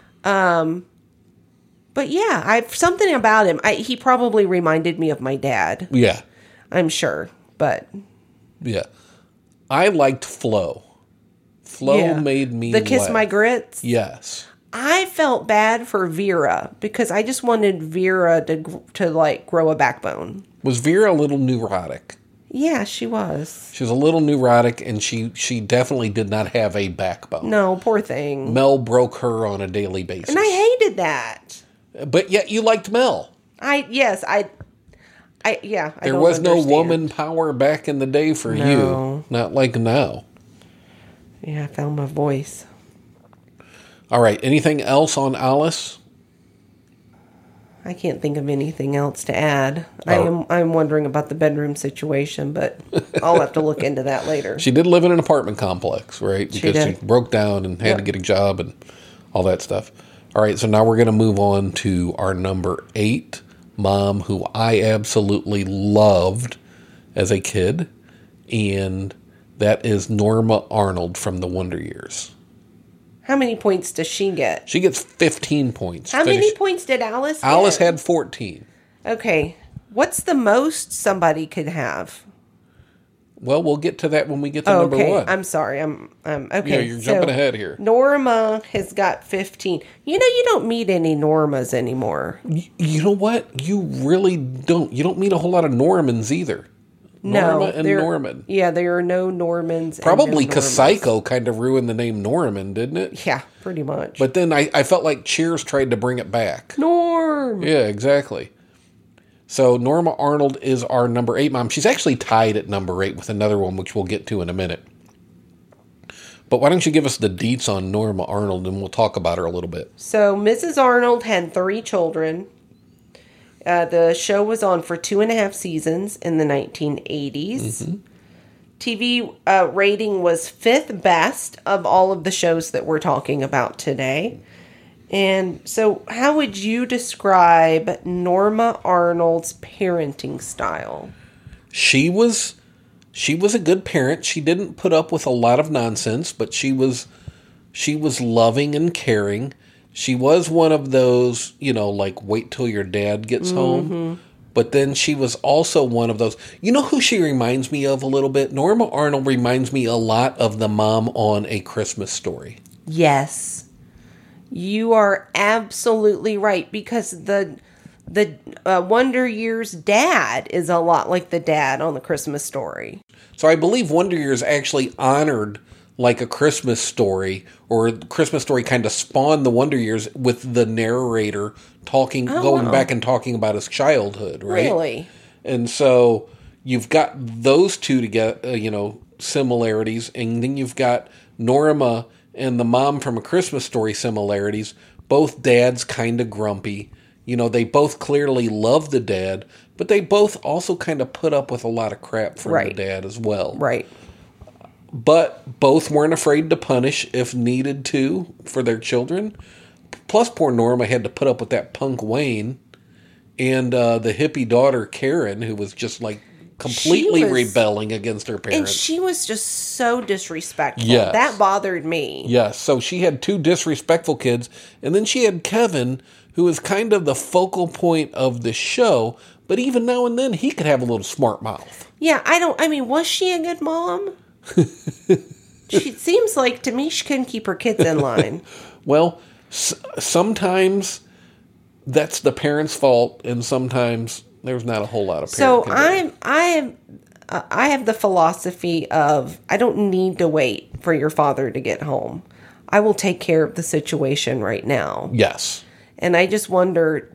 But yeah, I've something about him. He probably reminded me of my dad. Yeah. I'm sure. But yeah. I liked Flo. Flo made me the Kiss laugh. My Grits. Yes. I felt bad for Vera because I just wanted Vera to like grow a backbone. Was Vera a little neurotic? Yeah, she was. She was a little neurotic, and she definitely did not have a backbone. No, poor thing. Mel broke her on a daily basis. And I hated that. But yet you liked Mel. I There was no woman power back in the day for you. Not like now. Yeah, I found my voice. All right. Anything else on Alice? I can't think of anything else to add. I'm wondering about the bedroom situation, but I'll have to look into that later. She did live in an apartment complex, right? Because she broke down and had to get a job and all that stuff. All right, so now we're going to move on to our number 8 mom, who I absolutely loved as a kid, and that is Norma Arnold from The Wonder Years. How many points does she get? She gets 15 points. How many points did Alice get? Alice had 14. Okay. What's the most somebody could have? Well, we'll get to that when we get to number 1. I'm sorry. I'm okay. Yeah, you're jumping ahead here. Norma has got 15. You don't meet any Normas anymore. You know what? You really don't. You don't meet a whole lot of Normans either. Norma and Norman. Yeah, there are no Normans. Probably because Psycho kind of ruined the name Norman, didn't it? Yeah, pretty much. But then I felt like Cheers tried to bring it back. Norm! Yeah, exactly. So Norma Arnold is our number 8 mom. She's actually tied at number 8 with another one, which we'll get to in a minute. But why don't you give us the deets on Norma Arnold, and we'll talk about her a little bit. So Mrs. Arnold had 3 children. The show was on for 2.5 seasons in the 1980s. Mm-hmm. TV rating was 5th best of all of the shows that we're talking about today. And so how would you describe Norma Arnold's parenting style? She was a good parent. She didn't put up with a lot of nonsense, but she was loving and caring. She was one of those, like wait till your dad gets home. But then she was also one of those. You know who she reminds me of a little bit? Norma Arnold reminds me a lot of the mom on A Christmas Story. Yes. You are absolutely right, because the Wonder Years dad is a lot like the dad on the Christmas Story. So I believe Wonder Years actually honored like A Christmas Story, or Christmas Story kind of spawned the Wonder Years with the narrator going back and talking about his childhood, right? Really? And so you've got those two together, similarities, and then you've got Norma and the mom from A Christmas Story similarities. Both dads kind of grumpy. They both clearly love the dad, but they both also kind of put up with a lot of crap from the dad as well. Right. But both weren't afraid to punish if needed to for their children. Plus, poor Norma had to put up with that punk Wayne and the hippie daughter Karen, who was just like completely rebelling against her parents. And she was just so disrespectful. Yes. That bothered me. Yes. So she had 2 disrespectful kids. And then she had Kevin, who is kind of the focal point of the show. But even now and then, he could have a little smart mouth. Yeah, was she a good mom? She seems like, to me, she couldn't keep her kids in line. Well, sometimes that's the parents' fault, and sometimes there's not a whole lot of parenting. So I have the philosophy of I don't need to wait for your father to get home. I will take care of the situation right now. Yes. And I just wonder,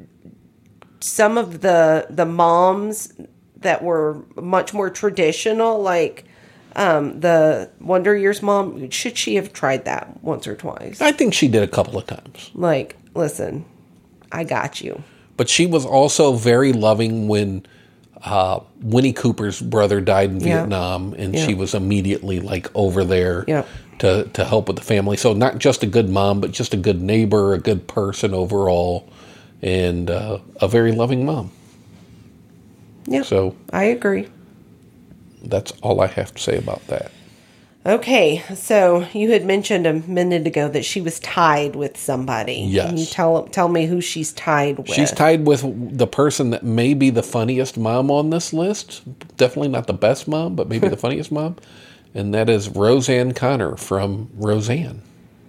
some of the moms that were much more traditional, like the Wonder Years mom, should she have tried that once or twice? I think she did a couple of times. Like, listen, I got you. But she was also very loving when Winnie Cooper's brother died in Vietnam, and she was immediately like over there to help with the family. So not just a good mom, but just a good neighbor, a good person overall, and a very loving mom. Yeah, so I agree. That's all I have to say about that. Okay, so you had mentioned a minute ago that she was tied with somebody. Yes. Can you tell me who she's tied with? She's tied with the person that may be the funniest mom on this list. Definitely not the best mom, but maybe the funniest mom. And that is Roseanne Connor from Roseanne.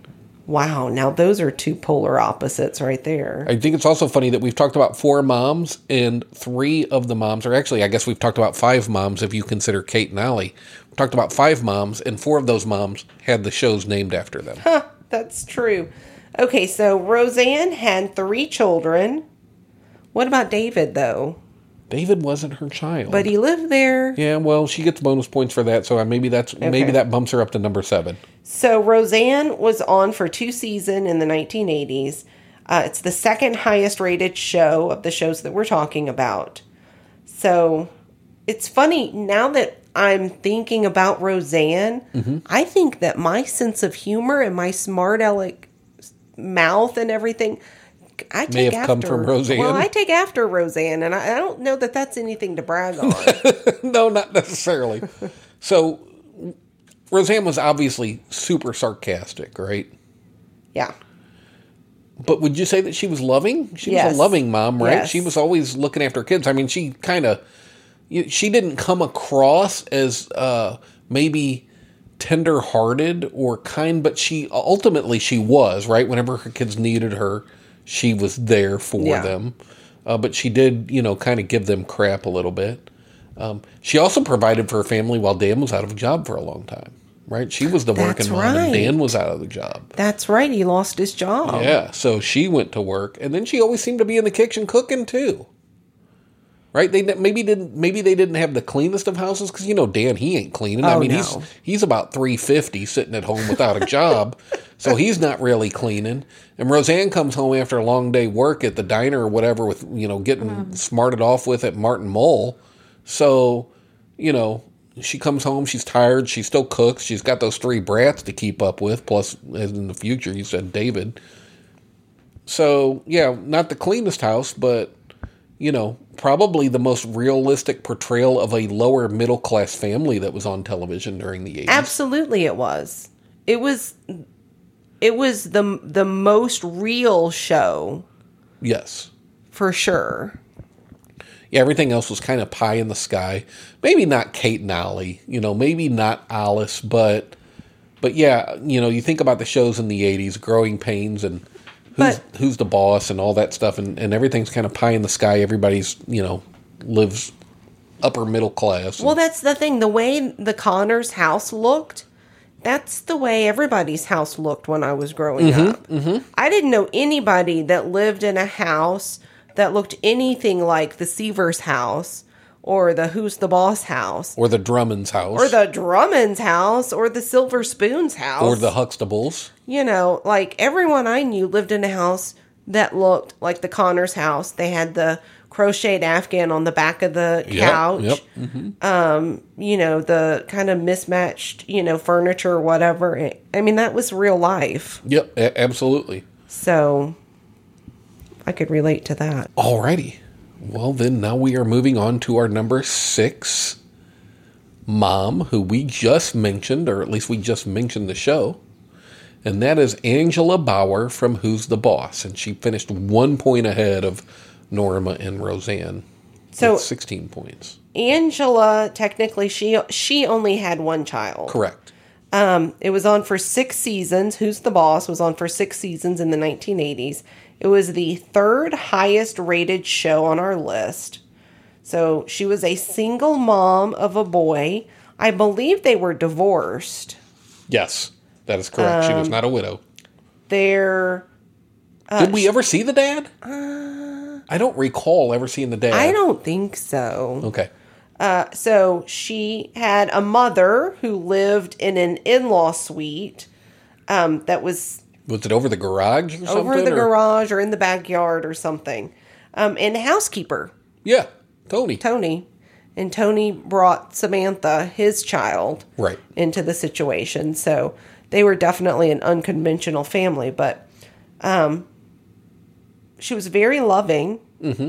Wow, now those are two polar opposites right there. I think it's also funny that we've talked about 4 moms, and 3 of the moms, or actually I guess we've talked about 5 moms if you consider Kate and Allie. We've talked about 5 moms, and 4 of those moms had the shows named after them. Huh, that's true. Okay, so Roseanne had 3 children. What about David, though? David wasn't her child. But he lived there. Yeah, well, she gets bonus points for that, so maybe that bumps her up to number 7. So Roseanne was on for 2 seasons in the 1980s. It's the second highest rated show of the shows that we're talking about. So it's funny, now that I'm thinking about Roseanne, I think that my sense of humor and my smart aleck mouth and everything, I take may have after, come from Roseanne. Well, I take after Roseanne, and I don't know that that's anything to brag on. No, not necessarily. So Roseanne was obviously super sarcastic, right? Yeah. But would you say that she was loving? She Yes. was a loving mom, right? Yes. She was always looking after her kids. I mean, she didn't come across as maybe tender-hearted or kind, but she was, right? Whenever her kids needed her, she was there for them. But she did, kind of give them crap a little bit. She also provided for her family while Dan was out of a job for a long time, right? She was the working mom, and Dan was out of the job. That's right. He lost his job. Yeah, so she went to work, and then she always seemed to be in the kitchen cooking too. Right? They maybe they didn't have the cleanest of houses because Dan, he ain't cleaning. Oh, I mean, no. he's about 350 sitting at home without a job, so he's not really cleaning. And Roseanne comes home after a long day work at the diner or whatever with getting smarted off with at Martin Mole. So she comes home, she's tired, she still cooks, she's got those 3 brats to keep up with. Plus, as in the future, you said David. So yeah, not the cleanest house, but probably the most realistic portrayal of a lower middle class family that was on television during the 80s. Absolutely it was. It was the most real show. Yes. For sure. Yeah, everything else was kind of pie in the sky. Maybe not Kate and Allie, maybe not Alice, but yeah, you think about the shows in the 80s, Growing Pains and Who's the Boss and all that stuff, and everything's kind of pie in the sky. Everybody's, lives upper middle class. Well, that's the thing. The way the Connors' house looked, that's the way everybody's house looked when I was growing up. Mm-hmm. I didn't know anybody that lived in a house that looked anything like the Seavers house or the Who's the Boss house. Or the Drummonds house. Or the Drummonds house or the Silver Spoons house. Or the Huxtables. Like everyone I knew lived in a house that looked like the Connors' house. They had the crocheted Afghan on the back of the couch. Yep. Mm-hmm. The kind of mismatched, furniture or whatever. I mean, that was real life. Yep, absolutely. So I could relate to that. Alrighty. Well, then now we are moving on to our number 6 mom, who we just mentioned, or at least we just mentioned the show. And that is Angela Bauer from Who's the Boss. And she finished 1 point ahead of Norma and Roseanne. So with 16 points. Angela, technically, she only had 1 child. Correct. It was on for 6 seasons. Who's the Boss was on for 6 seasons in the 1980s. It was the 3rd highest rated show on our list. So she was a single mom of a boy. I believe they were divorced. Yes, that is correct. She was not a widow. Did we ever see the dad? I don't recall ever seeing the dad. I don't think so. Okay. So she had a mother who lived in an in-law suite that was... Was it over the garage or something? Over the garage or in the backyard or something. And a housekeeper. Yeah, Tony. And Tony brought Samantha, his child, right, into the situation. So they were definitely an unconventional family, but she was very loving.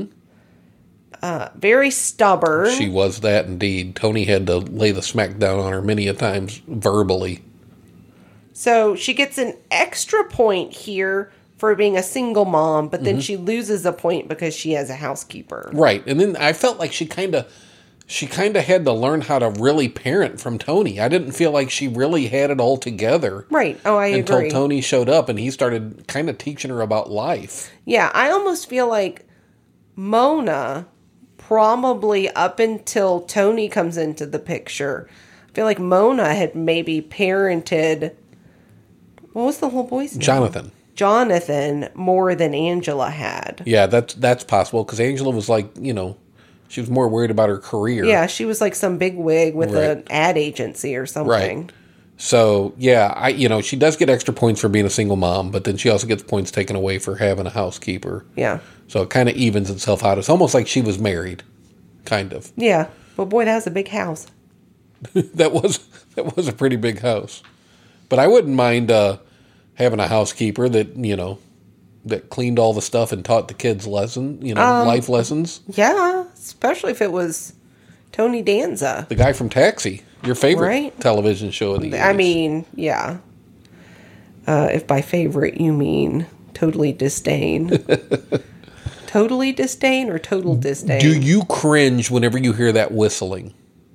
Very stubborn. She was that indeed. Tony had to lay the smack down on her many a times verbally. So she gets an extra point here for being a single mom, but then she loses a point because she has a housekeeper. Right. And then I felt like she kind of had to learn how to really parent from Tony. I didn't feel like she really had it all together. Right. Oh, I agree. Until Tony showed up and he started kind of teaching her about life. Yeah, I almost feel like Mona, probably up until Tony comes into the picture, I feel like Mona had maybe parented... What was the little boy's name? Jonathan more than Angela had. Yeah, that's possible because Angela was like, she was more worried about her career. Yeah, she was like some big wig with an ad agency or something. Right. So, yeah, she does get extra points for being a single mom, but then she also gets points taken away for having a housekeeper. Yeah. So it kind of evens itself out. It's almost like she was married, kind of. Yeah, but boy, that was a big house. that was a pretty big house. But I wouldn't mind having a housekeeper that, that cleaned all the stuff and taught the kids life lessons. Yeah, especially if it was Tony Danza. The guy from Taxi, your favorite television show of the 80s. I mean, yeah. If by favorite you mean totally disdain. Totally disdain or total disdain? Do you cringe whenever you hear that whistling?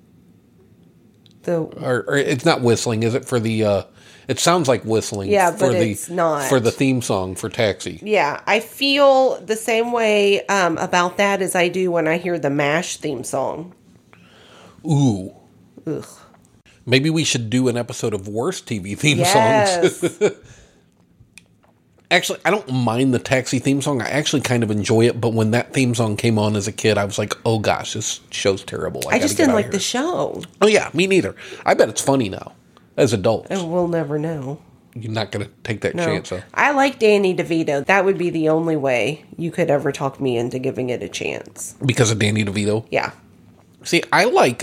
Or it's not whistling, is it for the... It sounds like whistling. Yeah, but it's not. For the theme song for Taxi. Yeah, I feel the same way about that as I do when I hear the MASH theme song. Ooh. Ugh. Maybe we should do an episode of worst TV theme songs. Actually, I don't mind the Taxi theme song. I actually kind of enjoy it, but when that theme song came on as a kid, I was like, oh gosh, this show's terrible. I just didn't like the show. Oh yeah, me neither. I bet it's funny now. As adults. We'll never know. You're not going to take that chance, huh? I like Danny DeVito. That would be the only way you could ever talk me into giving it a chance. Because of Danny DeVito? Yeah. See, I like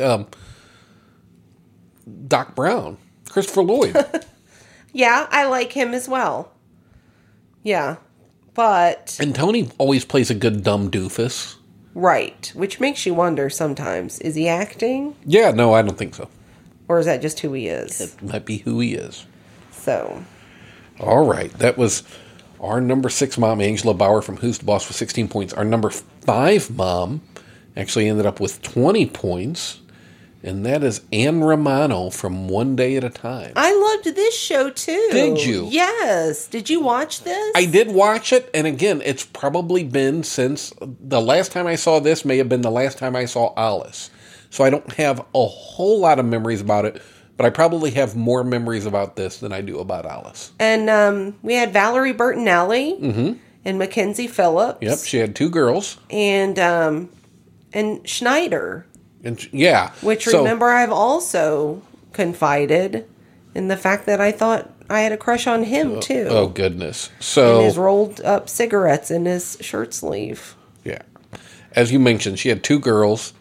Doc Brown. Christopher Lloyd. Yeah, I like him as well. Yeah. But... And Tony always plays a good dumb doofus. Right. Which makes you wonder sometimes. Is he acting? Yeah, no, I don't think so. Or is that just who he is? It might be who he is. So. All right. That was our number 6 mom, Angela Bauer from Who's the Boss with 16 points. Our number 5 mom actually ended up with 20 points. And that is Ann Romano from One Day at a Time. I loved this show too. Did you? Yes. Did you watch this? I did watch it. And again, it's probably been since the last time I saw this may have been the last time I saw Alice. So I don't have a whole lot of memories about it, but I probably have more memories about this than I do about Alice. And we had Valerie Bertinelli and Mackenzie Phillips. Yep, she had 2 girls. And Schneider. And yeah. Which, remember, I've also confided in the fact that I thought I had a crush on him, too. Oh, goodness. So and his rolled up cigarettes in his shirt sleeve. Yeah. As you mentioned, she had 2 girls.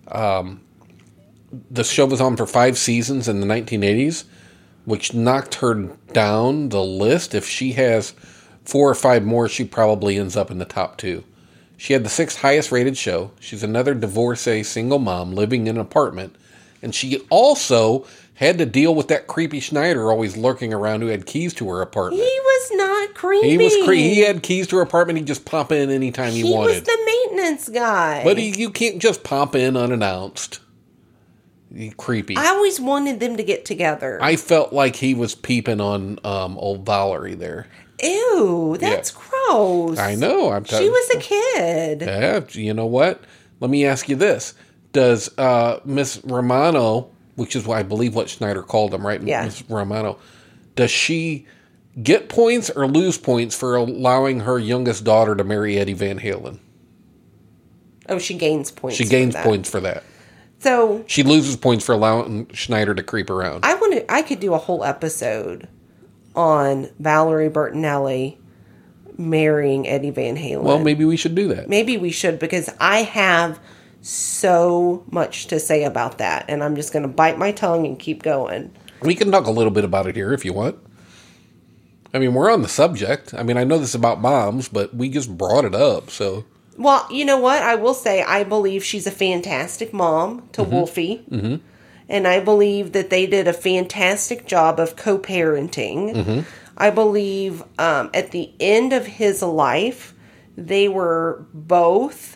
The show was on for 5 seasons in the 1980s, which knocked her down the list. If she has 4 or 5 more, she probably ends up in the top 2. She had the 6th highest rated show. She's another divorcee single mom living in an apartment. And she also had to deal with that creepy Schneider always lurking around who had keys to her apartment. He was not creepy. He had keys to her apartment. He'd just pop in anytime he wanted. He was the maintenance guy. But you can't just pop in unannounced. Creepy. I always wanted them to get together. I felt like he was peeping on old Valerie there. Ew, that's gross. I know. She was a kid. Yeah, you know what? let me ask you this. Does Miss Romano, which is what I believe what Schneider called him, right? Yeah. Miss Romano, does she get points or lose points for allowing her youngest daughter to marry Eddie Van Halen? Oh, she gains points. She gains points for that. So she loses points for allowing Schneider to creep around. I could do a whole episode on Valerie Bertinelli marrying Eddie Van Halen. Well, maybe we should do that. Maybe we should, because I have so much to say about that, and I'm just going to bite my tongue and keep going. We can talk a little bit about it here if you want. I mean, we're on the subject. I mean, I know this is about moms, but we just brought it up, so... Well, you know what? I will say I believe she's a fantastic mom to Wolfie. Mm-hmm. And I believe that they did a fantastic job of co-parenting. Mm-hmm. I believe at the end of his life, they were both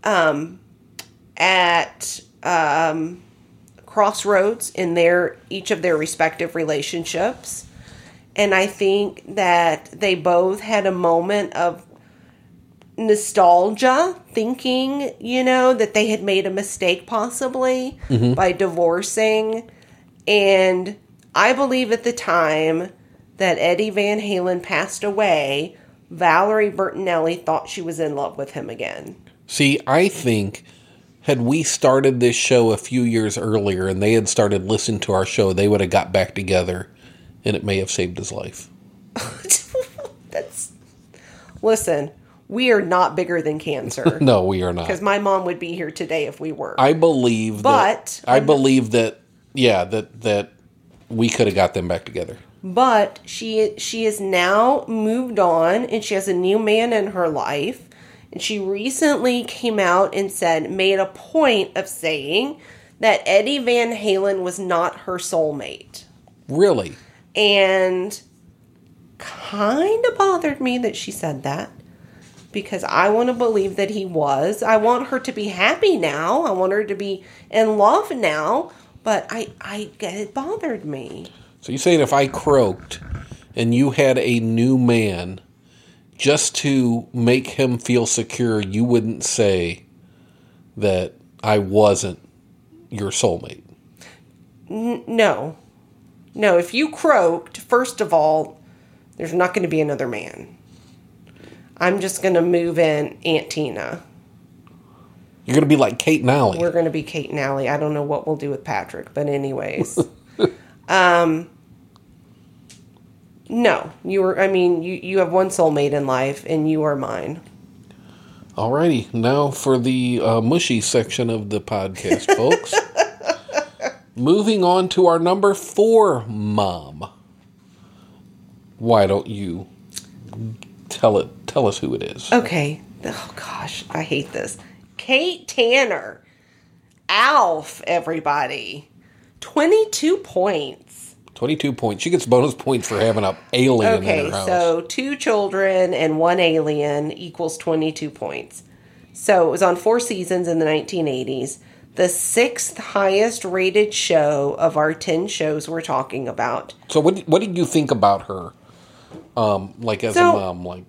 at crossroads in each of their respective relationships. And I think that they both had a moment of nostalgia, thinking, that they had made a mistake possibly by divorcing. And I believe at the time that Eddie Van Halen passed away, Valerie Bertinelli thought she was in love with him again. See, I think had we started this show a few years earlier and they had started listening to our show, they would have got back together and it may have saved his life. Listen, we are not bigger than cancer. No, we are not. Because my mom would be here today if we were. I believe that we could have got them back together. But she has now moved on, and she has a new man in her life. And she recently came out and made a point of saying that Eddie Van Halen was not her soulmate. Really? And kind of bothered me that she said that. Because I want to believe that he was. I want her to be happy now. I want her to be in love now. But it bothered me. So you're saying if I croaked and you had a new man, just to make him feel secure, you wouldn't say that I wasn't your soulmate? No. No, if you croaked, first of all, there's not going to be another man. I'm just going to move in Aunt Tina. You're going to be like Kate and Allie. We're going to be Kate and Allie. I don't know what we'll do with Patrick, but anyways. No. You have one soulmate in life, and you are mine. Alrighty. Now for the mushy section of the podcast, folks. Moving on to our number 4 mom. Why don't you tell us who it is? Okay. Oh, gosh. I hate this. Kate Tanner. Alf, everybody. 22 points. 22 points. She gets bonus points for having an alien in her house. So 2 children and 1 alien equals 22 points. So it was on 4 seasons in the 1980s. The 6th highest rated show of our 10 shows we're talking about. So what did you think about her? As a mom,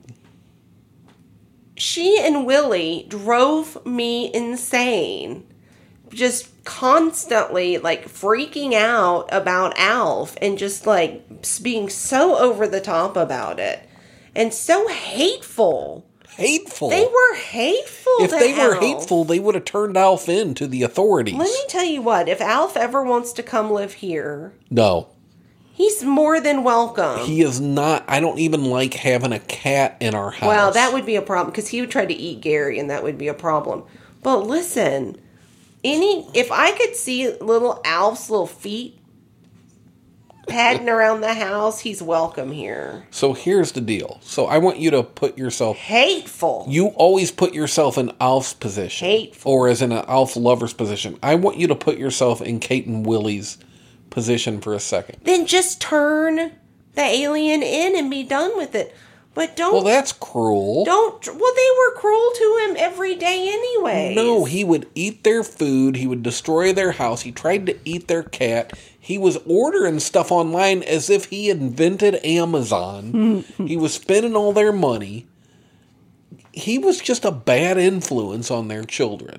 she and Willie drove me insane. Just constantly, freaking out about Alf and just, being so over the top about it. And so hateful. Hateful? They were hateful If they were Alf. hateful, they would have turned Alf in to the authorities. Let me tell you what, if Alf ever wants to come live here... No. He's more than welcome. He is not. I don't even like having a cat in our house. Well, that would be a problem, because he would try to eat Gary, and that would be a problem. But listen, if I could see little Alf's little feet padding around the house, he's welcome here. So here's the deal. So I want you to put yourself... Hateful. You always put yourself in Alf's position. Hateful. Or as in an Alf lover's position. I want you to put yourself in Kate and Willie's position for a second. Then just turn the alien in and be done with it. But don't... Well, that's cruel. Well, they were cruel to him every day anyway. No, he would eat their food. He would destroy their house. He tried to eat their cat. He was ordering stuff online as if he invented Amazon. He was spending all their money. He was just a bad influence on their children.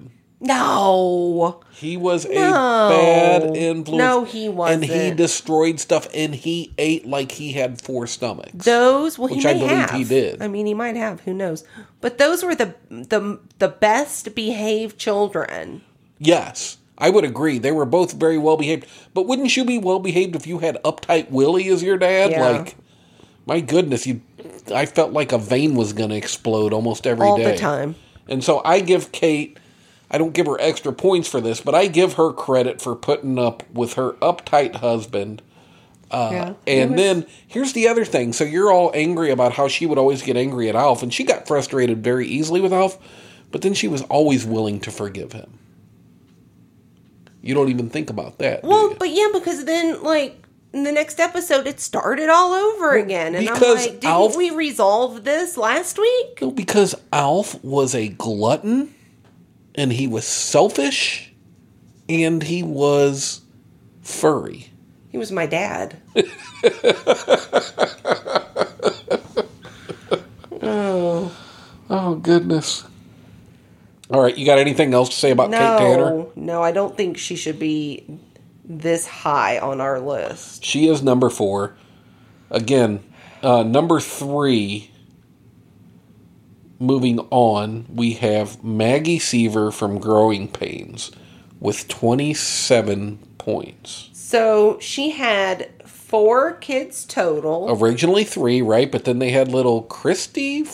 No. He was a bad influence. No, he wasn't. And he destroyed stuff, and he ate like he had 4 stomachs. Which I believe he did. I mean, he might have. Who knows? But those were the best behaved children. Yes, I would agree. They were both very well behaved. But wouldn't you be well behaved if you had Uptight Willie as your dad? Yeah. Like, my goodness, I felt like a vein was going to explode almost every day. All the time. And so I give Kate, I don't give her extra points for this, but I give her credit for putting up with her uptight husband. And then here's the other thing. So you're all angry about how she would always get angry at Alf, and she got frustrated very easily with Alf, but then she was always willing to forgive him. You don't even think about that. Well, but yeah, because then, like, in the next episode, it started all over again. And I'm like, didn't we resolve this last week? No, because Alf was a glutton, and he was selfish, and he was furry. He was my dad. Oh, goodness. All right, you got anything else to say about Kate Tanner? No, I don't think she should be this high on our list. She is number 4. Again, number 3, moving on, we have Maggie Seaver from Growing Pains with 27 points. So she had 4 kids total. Originally 3, right? But then they had little Chrissy.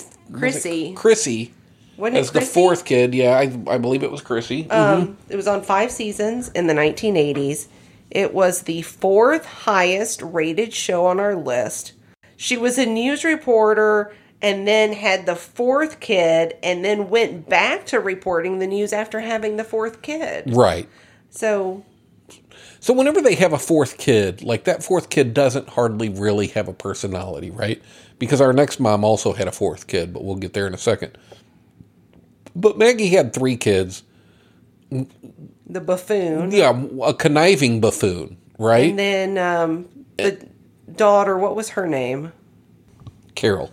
As the 4th kid, yeah, I believe it was Chrissy. It was on 5 seasons in the 1980s. It was the 4th highest rated show on our list. She was a news reporter and then had the 4th kid and then went back to reporting the news after having the 4th kid. Right. So whenever they have a 4th kid, like that 4th kid doesn't hardly really have a personality, right? Because our next mom also had a 4th kid, but we'll get there in a second. But Maggie had 3 kids. The buffoon. Yeah, a conniving buffoon, right? And then the daughter, what was her name? Carol.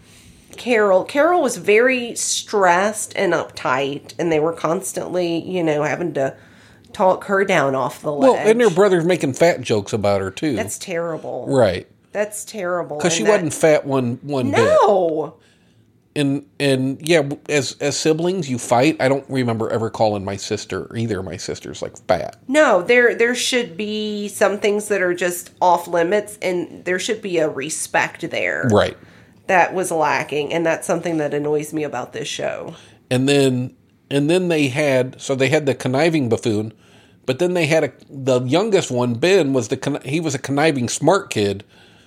Carol was very stressed and uptight, and they were constantly, having to talk her down off the ledge. Well, and her brother's making fat jokes about her, too. That's terrible. Right. That's terrible. Because she wasn't fat one bit. No! And yeah, as siblings, you fight. I don't remember ever calling my sister, or either of my sisters, like fat. No, there should be some things that are just off limits, and there should be a respect there. Right. That was lacking, and that's something that annoys me about this show. And then they had the conniving buffoon, but then they had the youngest one, Ben, he was a conniving smart kid,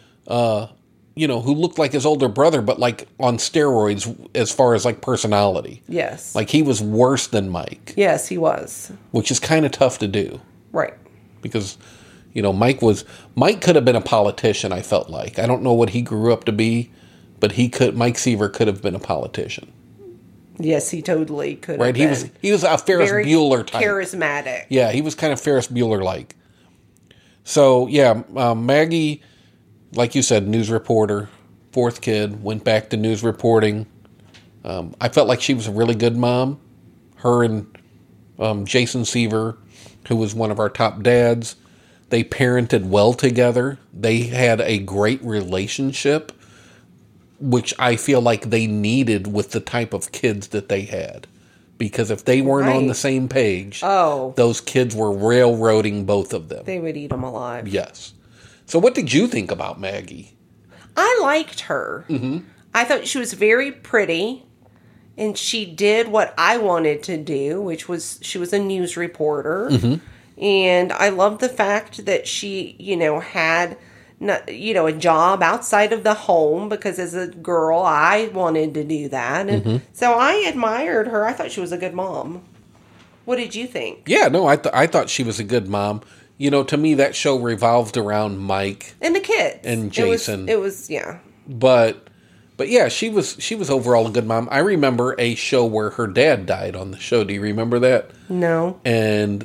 who looked like his older brother, but like on steroids as far as like personality. Yes. Like he was worse than Mike. Yes, he was. Which is kind of tough to do. Right. Because, Mike could have been a politician, I felt like. I don't know what he grew up to be, but Mike Seaver could have been a politician. Yes, he totally could have right? been. He was a Ferris Bueller type. Charismatic. Yeah, he was kind of Ferris Bueller-like. So, yeah, Maggie, like you said, news reporter, 4th kid, went back to news reporting. I felt like she was a really good mom. Her and Jason Seaver, who was one of our top dads, they parented well together. They had a great relationship, which I feel like they needed with the type of kids that they had. Because if they weren't on the same page, those kids were railroading both of them. They would eat them alive. Yes. So what did you think about Maggie? I liked her. Mm-hmm. I thought she was very pretty, and she did what I wanted to do, which was she was a news reporter. Mm-hmm. And I loved the fact that she, had a job outside of the home, because as a girl, I wanted to do that. And so I admired her. I thought she was a good mom. What did you think? Yeah, no, I thought she was a good mom. To me, that show revolved around Mike. And the kids. And Jason. It was yeah. But yeah, she was overall a good mom. I remember a show where her dad died on the show. Do you remember that? No. And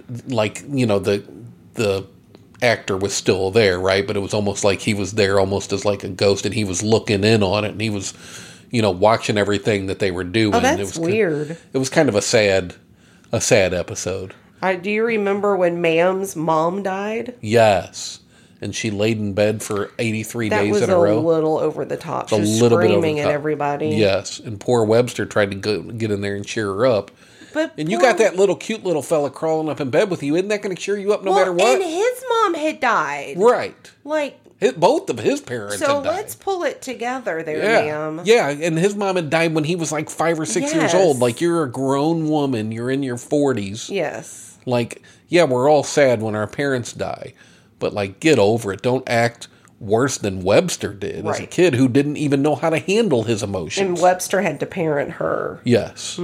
the actor was still there, right? But it was almost like he was there almost as like a ghost, and he was looking in on it, and he was, watching everything that they were doing. Oh, that's weird. It was kind of a sad a sad episode. Do you remember when Ma'am's mom died? Yes. And she laid in bed for 83 days in a row. That was a little over the top. She was screaming at everybody. Yes. And poor Webster tried to get in there and cheer her up. And you got that cute little fella crawling up in bed with you. Isn't that going to cheer you up no matter what? And his mom had died. Right. Both of his parents had died. So let's pull it together there, ma'am. Yeah, and his mom had died when he was 5 or 6 years old. You're a grown woman. You're in your 40s. Yes. We're all sad when our parents die. But, get over it. Don't act worse than Webster did as a kid who didn't even know how to handle his emotions. And Webster had to parent her. Yes.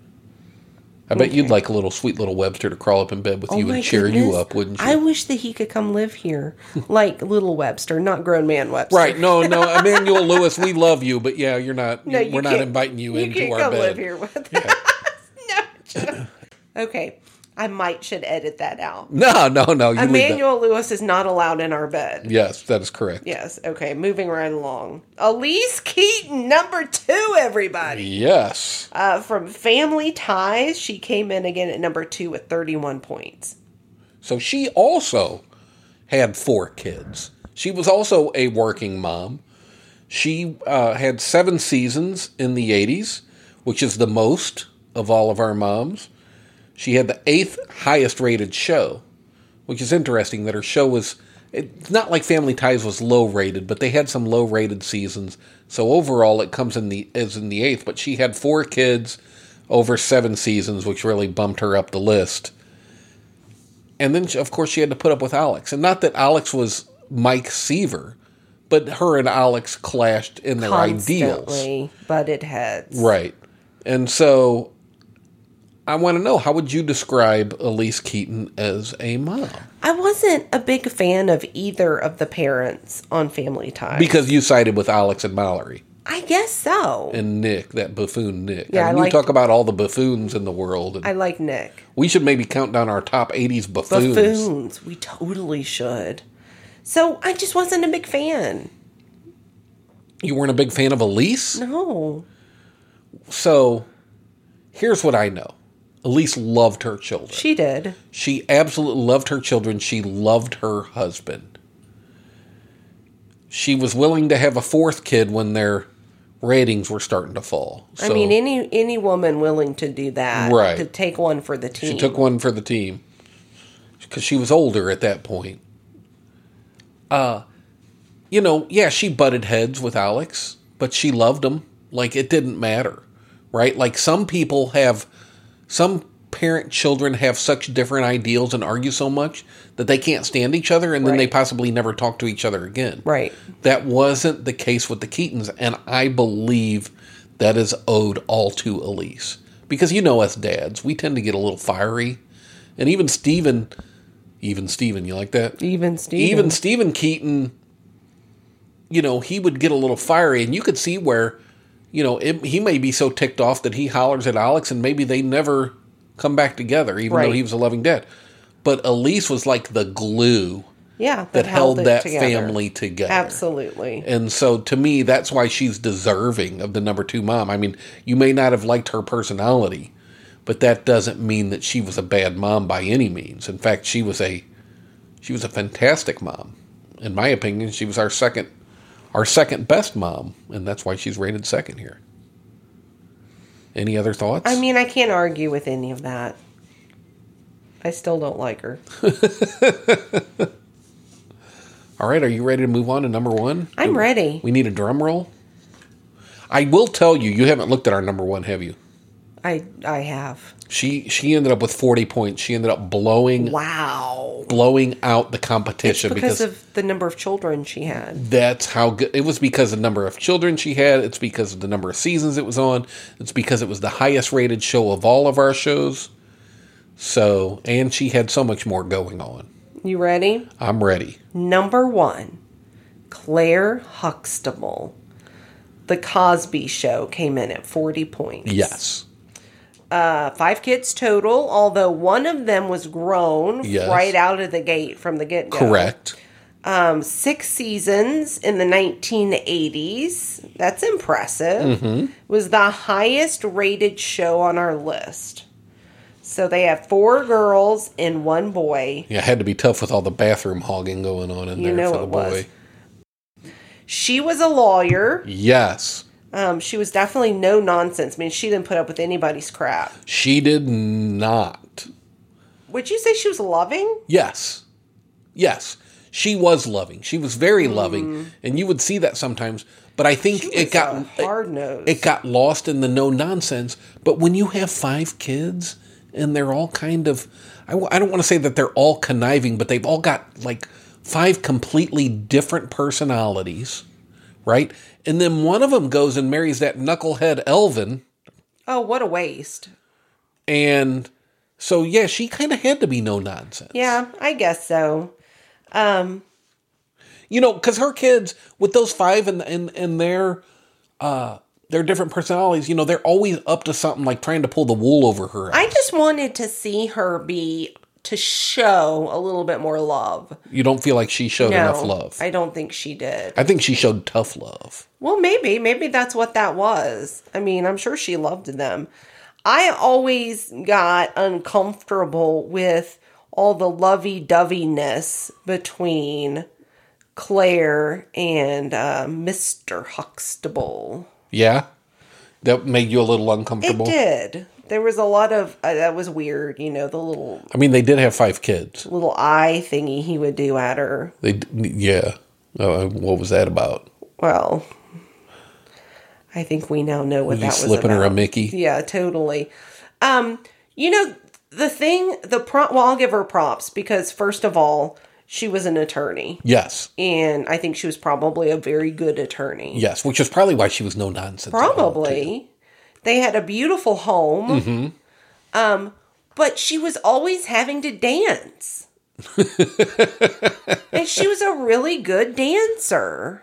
I bet you'd like a sweet little Webster to crawl up in bed with you and cheer you up, wouldn't you? I wish that he could come live here. Little Webster, not grown man Webster. Right. No, Emmanuel Lewis, we love you, but you're not, we're not inviting you into our bed. You can't come live here with us. No. Okay. I should edit that out. No. Emmanuel Lewis is not allowed in our bed. Yes, that is correct. Yes. Okay. Moving right along. Elise Keaton, number 2, everybody. Yes. From Family Ties, she came in again at number 2 with 31 points. So she also had 4 kids. She was also a working mom. She had 7 seasons in the 80s, which is the most of all of our moms. She had the 8th highest rated show, which is interesting that her show was, it's not like Family Ties was low rated, but they had some low rated seasons. So overall it comes in the 8th, but she had 4 kids over 7 seasons, which really bumped her up the list. And then, of course, she had to put up with Alex. And not that Alex was Mike Seaver, but her and Alex clashed in their ideals. Butted heads. Right. And so I want to know, how would you describe Elise Keaton as a mom? I wasn't a big fan of either of the parents on Family Ties. Because you sided with Alex and Mallory. I guess so. And Nick, that buffoon Nick. Yeah, you talk about all the buffoons in the world. I like Nick. We should maybe count down our top 80s buffoons. Buffoons. We totally should. So I just wasn't a big fan. You weren't a big fan of Elise? No. So, here's what I know. Elise loved her children. She did. She absolutely loved her children. She loved her husband. She was willing to have a 4th kid when their ratings were starting to fall. So, any woman willing to do that. Right. To take one for the team. She took one for the team. Because she was older at that point. She butted heads with Alex, but she loved him. It didn't matter. Right? Some parent-children have such different ideals and argue so much that they can't stand each other, and then they possibly never talk to each other again. Right. That wasn't the case with the Keatons, and I believe that is owed all to Elise. Because us dads, we tend to get a little fiery. And even Stephen, you like that? Even Stephen Keaton, he would get a little fiery, and you could see where he may be so ticked off that he hollers at Alex, and maybe they never come back together, even though he was a loving dad. But Elise was like the glue that held that family together. Absolutely. And so, to me, that's why she's deserving of the number 2 mom. I mean, you may not have liked her personality, but that doesn't mean that she was a bad mom by any means. In fact, she was a fantastic mom. In my opinion, she was our second best mom, and that's why she's rated 2nd here. Any other thoughts? I can't argue with any of that. I still don't like her. All right, are you ready to move on to number 1? I'm ready. We need a drum roll. I will tell you haven't looked at our number 1, have you? I have. She ended up with 40 points. She ended up blowing out the competition. It's because of the number of children she had. That's how good. It was because of the number of children she had. It's because of the number of seasons it was on. It's because it was the highest rated show of all of our shows. So, and she had so much more going on. You ready? I'm ready. Number 1, Claire Huxtable. The Cosby Show came in at 40 points. Yes. 5 kids total, although one of them was grown right out of the gate from the get-go. Correct. 6 seasons in the 1980s. That's impressive. Mm-hmm. Was the highest rated show on our list. So they have 4 girls and 1 boy. Yeah, it had to be tough with all the bathroom hogging going on in there for the boy. She was a lawyer. Yes. She was definitely no nonsense. I mean, she didn't put up with anybody's crap. She did not. Would you say she was loving? Yes. Yes. She was loving. She was very loving. And you would see that sometimes. But I think it got hard-nosed. It got lost in the no nonsense. But when you have 5 kids and they're all kind of, I don't want to say that they're all conniving, but they've all got like 5 completely different personalities, right? And then one of them goes and marries that knucklehead Elvin. Oh, what a waste. And so, yeah, she kind of had to be no nonsense. Yeah, I guess so. You know, because her kids, with those 5 and their different personalities, you know, they're always up to something like trying to pull the wool over her eyes. I just wanted to see her to show a little bit more love. You don't feel like she showed enough love? I don't think she did. I think she showed tough love. Well, maybe that's what that was. I mean, I'm sure she loved them. I always got uncomfortable with all the lovey-doveyness between Claire and Mr. Huxtable. Yeah? That made you a little uncomfortable? It did. There was a lot of, that was weird, you know, the little... I mean, they did have 5 kids. Little eye thingy he would do at her. Yeah. What was that about? Well, I think we now know what that was about. Slipping her a Mickey? Yeah, totally. You know, well, I'll give her props because, first of all, she was an attorney. Yes. And I think she was probably a very good attorney. Yes, which is probably why she was no nonsense. Probably. They had a beautiful home. Mm-hmm. But she was always having to dance. And she was a really good dancer.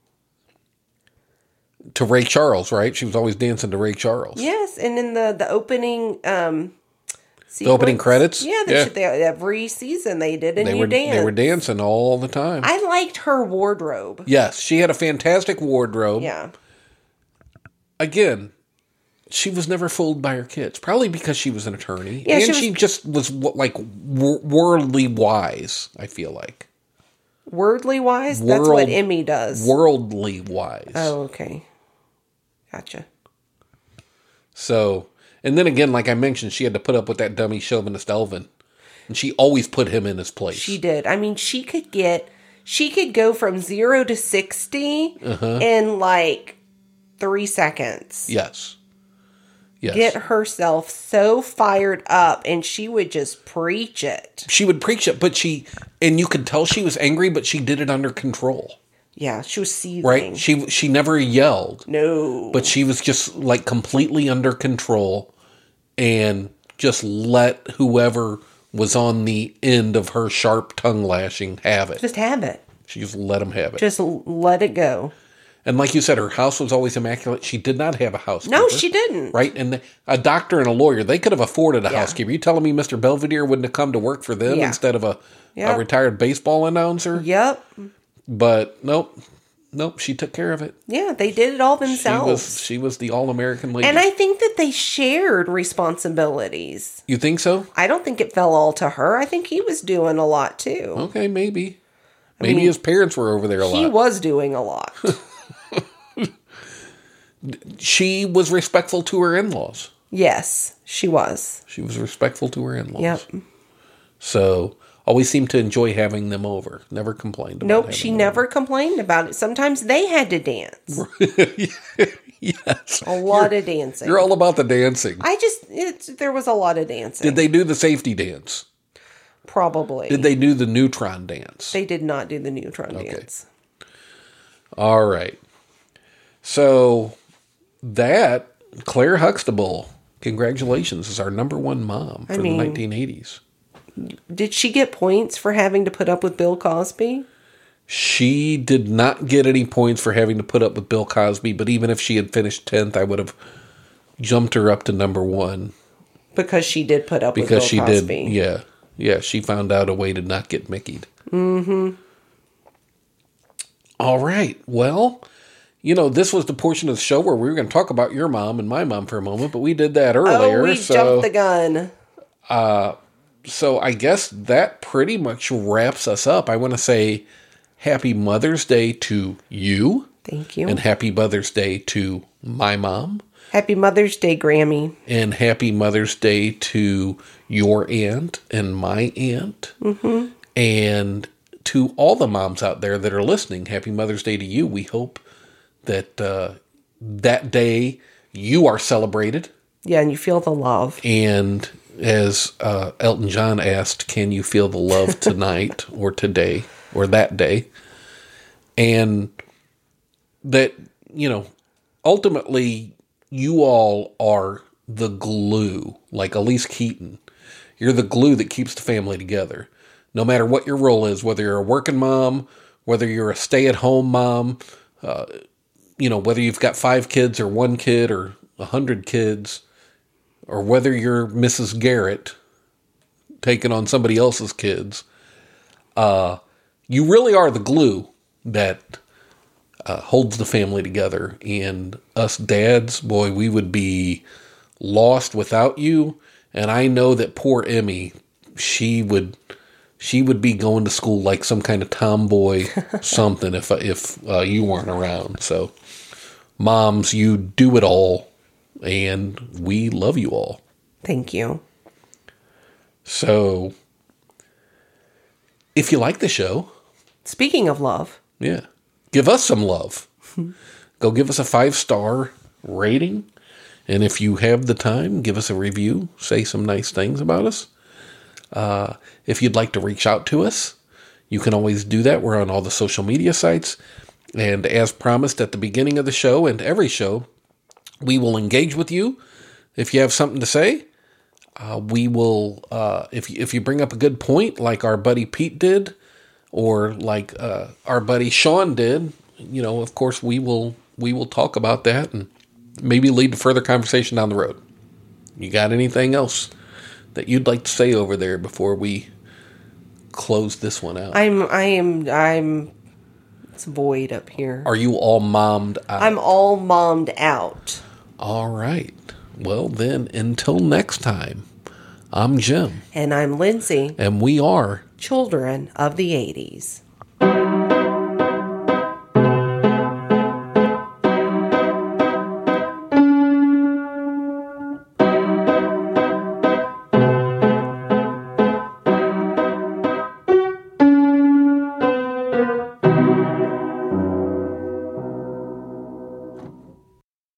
To Ray Charles, right? She was always dancing to Ray Charles. Yes, and in the opening the opening credits? Yeah, every season they did a new dance. They were dancing all the time. I liked her wardrobe. Yes, she had a fantastic wardrobe. Yeah. Again, she was never fooled by her kids. Probably because she was an attorney. Yeah, and she just was like worldly wise, I feel like. Worldly wise? That's what Emmy does. Worldly wise. Oh, okay. Gotcha. So, and then again, like I mentioned, she had to put up with that dummy chauvinist Elvin. And she always put him in his place. She did. I mean, she could go from 0 to 60 in like 3 seconds. Yes. Yes. Get herself so fired up, and she would just preach it. She would preach it, but and you could tell she was angry, but she did it under control. Yeah, she was seething. Right? She never yelled. No. But she was just like completely under control and just let whoever was on the end of her sharp tongue lashing have it. Just have it. She just let them have it. Just let it go. And like you said, her house was always immaculate. She did not have a housekeeper. No, she didn't. Right? And a doctor and a lawyer, they could have afforded a housekeeper. You telling me Mr. Belvedere wouldn't have come to work for them instead of a retired baseball announcer? Yep. But nope, she took care of it. Yeah, they did it all themselves. She was the all-American lady. And I think that they shared responsibilities. You think so? I don't think it fell all to her. I think he was doing a lot too. Okay, maybe. Maybe his parents were over there a lot. He was doing a lot. She was respectful to her in-laws. Yes, she was. She was respectful to her in-laws. Yep. So, always seemed to enjoy having them over. Never complained about it. Nope, she never complained about it. Sometimes they had to dance. Yes. A lot of dancing. You're all about the dancing. There was a lot of dancing. Did they do the safety dance? Probably. Did they do the neutron dance? They did not do the neutron dance. All right. So, Claire Huxtable, congratulations, is our number 1 mom for the 1980s. Did she get points for having to put up with Bill Cosby? She did not get any points for having to put up with Bill Cosby, but even if she had finished 10th, I would have jumped her up to number 1. Because she did put up with Bill Cosby. Because she did, yeah. Yeah, she found out a way to not get Mickey'd. Mm-hmm. All right, well... You know, this was the portion of the show where we were going to talk about your mom and my mom for a moment, but we did that earlier. Oh, we jumped the gun. So I guess that pretty much wraps us up. I want to say happy Mother's Day to you. Thank you. And happy Mother's Day to my mom. Happy Mother's Day, Grammy. And happy Mother's Day to your aunt and my aunt. Mm-hmm. And to all the moms out there that are listening, happy Mother's Day to you. We hope that that day you are celebrated. Yeah, and you feel the love. And as Elton John asked, can you feel the love tonight or today or that day? And that, ultimately you all are the glue, like Elise Keaton. You're the glue that keeps the family together. No matter what your role is, whether you're a working mom, whether you're a stay-at-home mom, whether you've got 5 kids or 1 kid or 100 kids, or whether you're Mrs. Garrett taking on somebody else's kids, you really are the glue that holds the family together. And us dads, boy, we would be lost without you. And I know that poor Emmy, she would be going to school like some kind of tomboy something if you weren't around. So, moms, you do it all, and we love you all. Thank you. So, if you like the show, speaking of love, give us some love. Go give us a 5-star rating, and if you have the time, give us a review. Say some nice things about us. If you'd like to reach out to us, you can always do that. We're on all the social media sites. And as promised at the beginning of the show and every show, we will engage with you. If you have something to say, we will, if you bring up a good point, like our buddy Pete did, or like our buddy Sean did, of course we will talk about that and maybe lead to further conversation down the road. You got anything else that you'd like to say over there before we close this one out? It's void up here. Are you all mommed out? I'm all mommed out. All right. Well, then, until next time, I'm Jim. And I'm Lindsay. And we are Children of the 80s.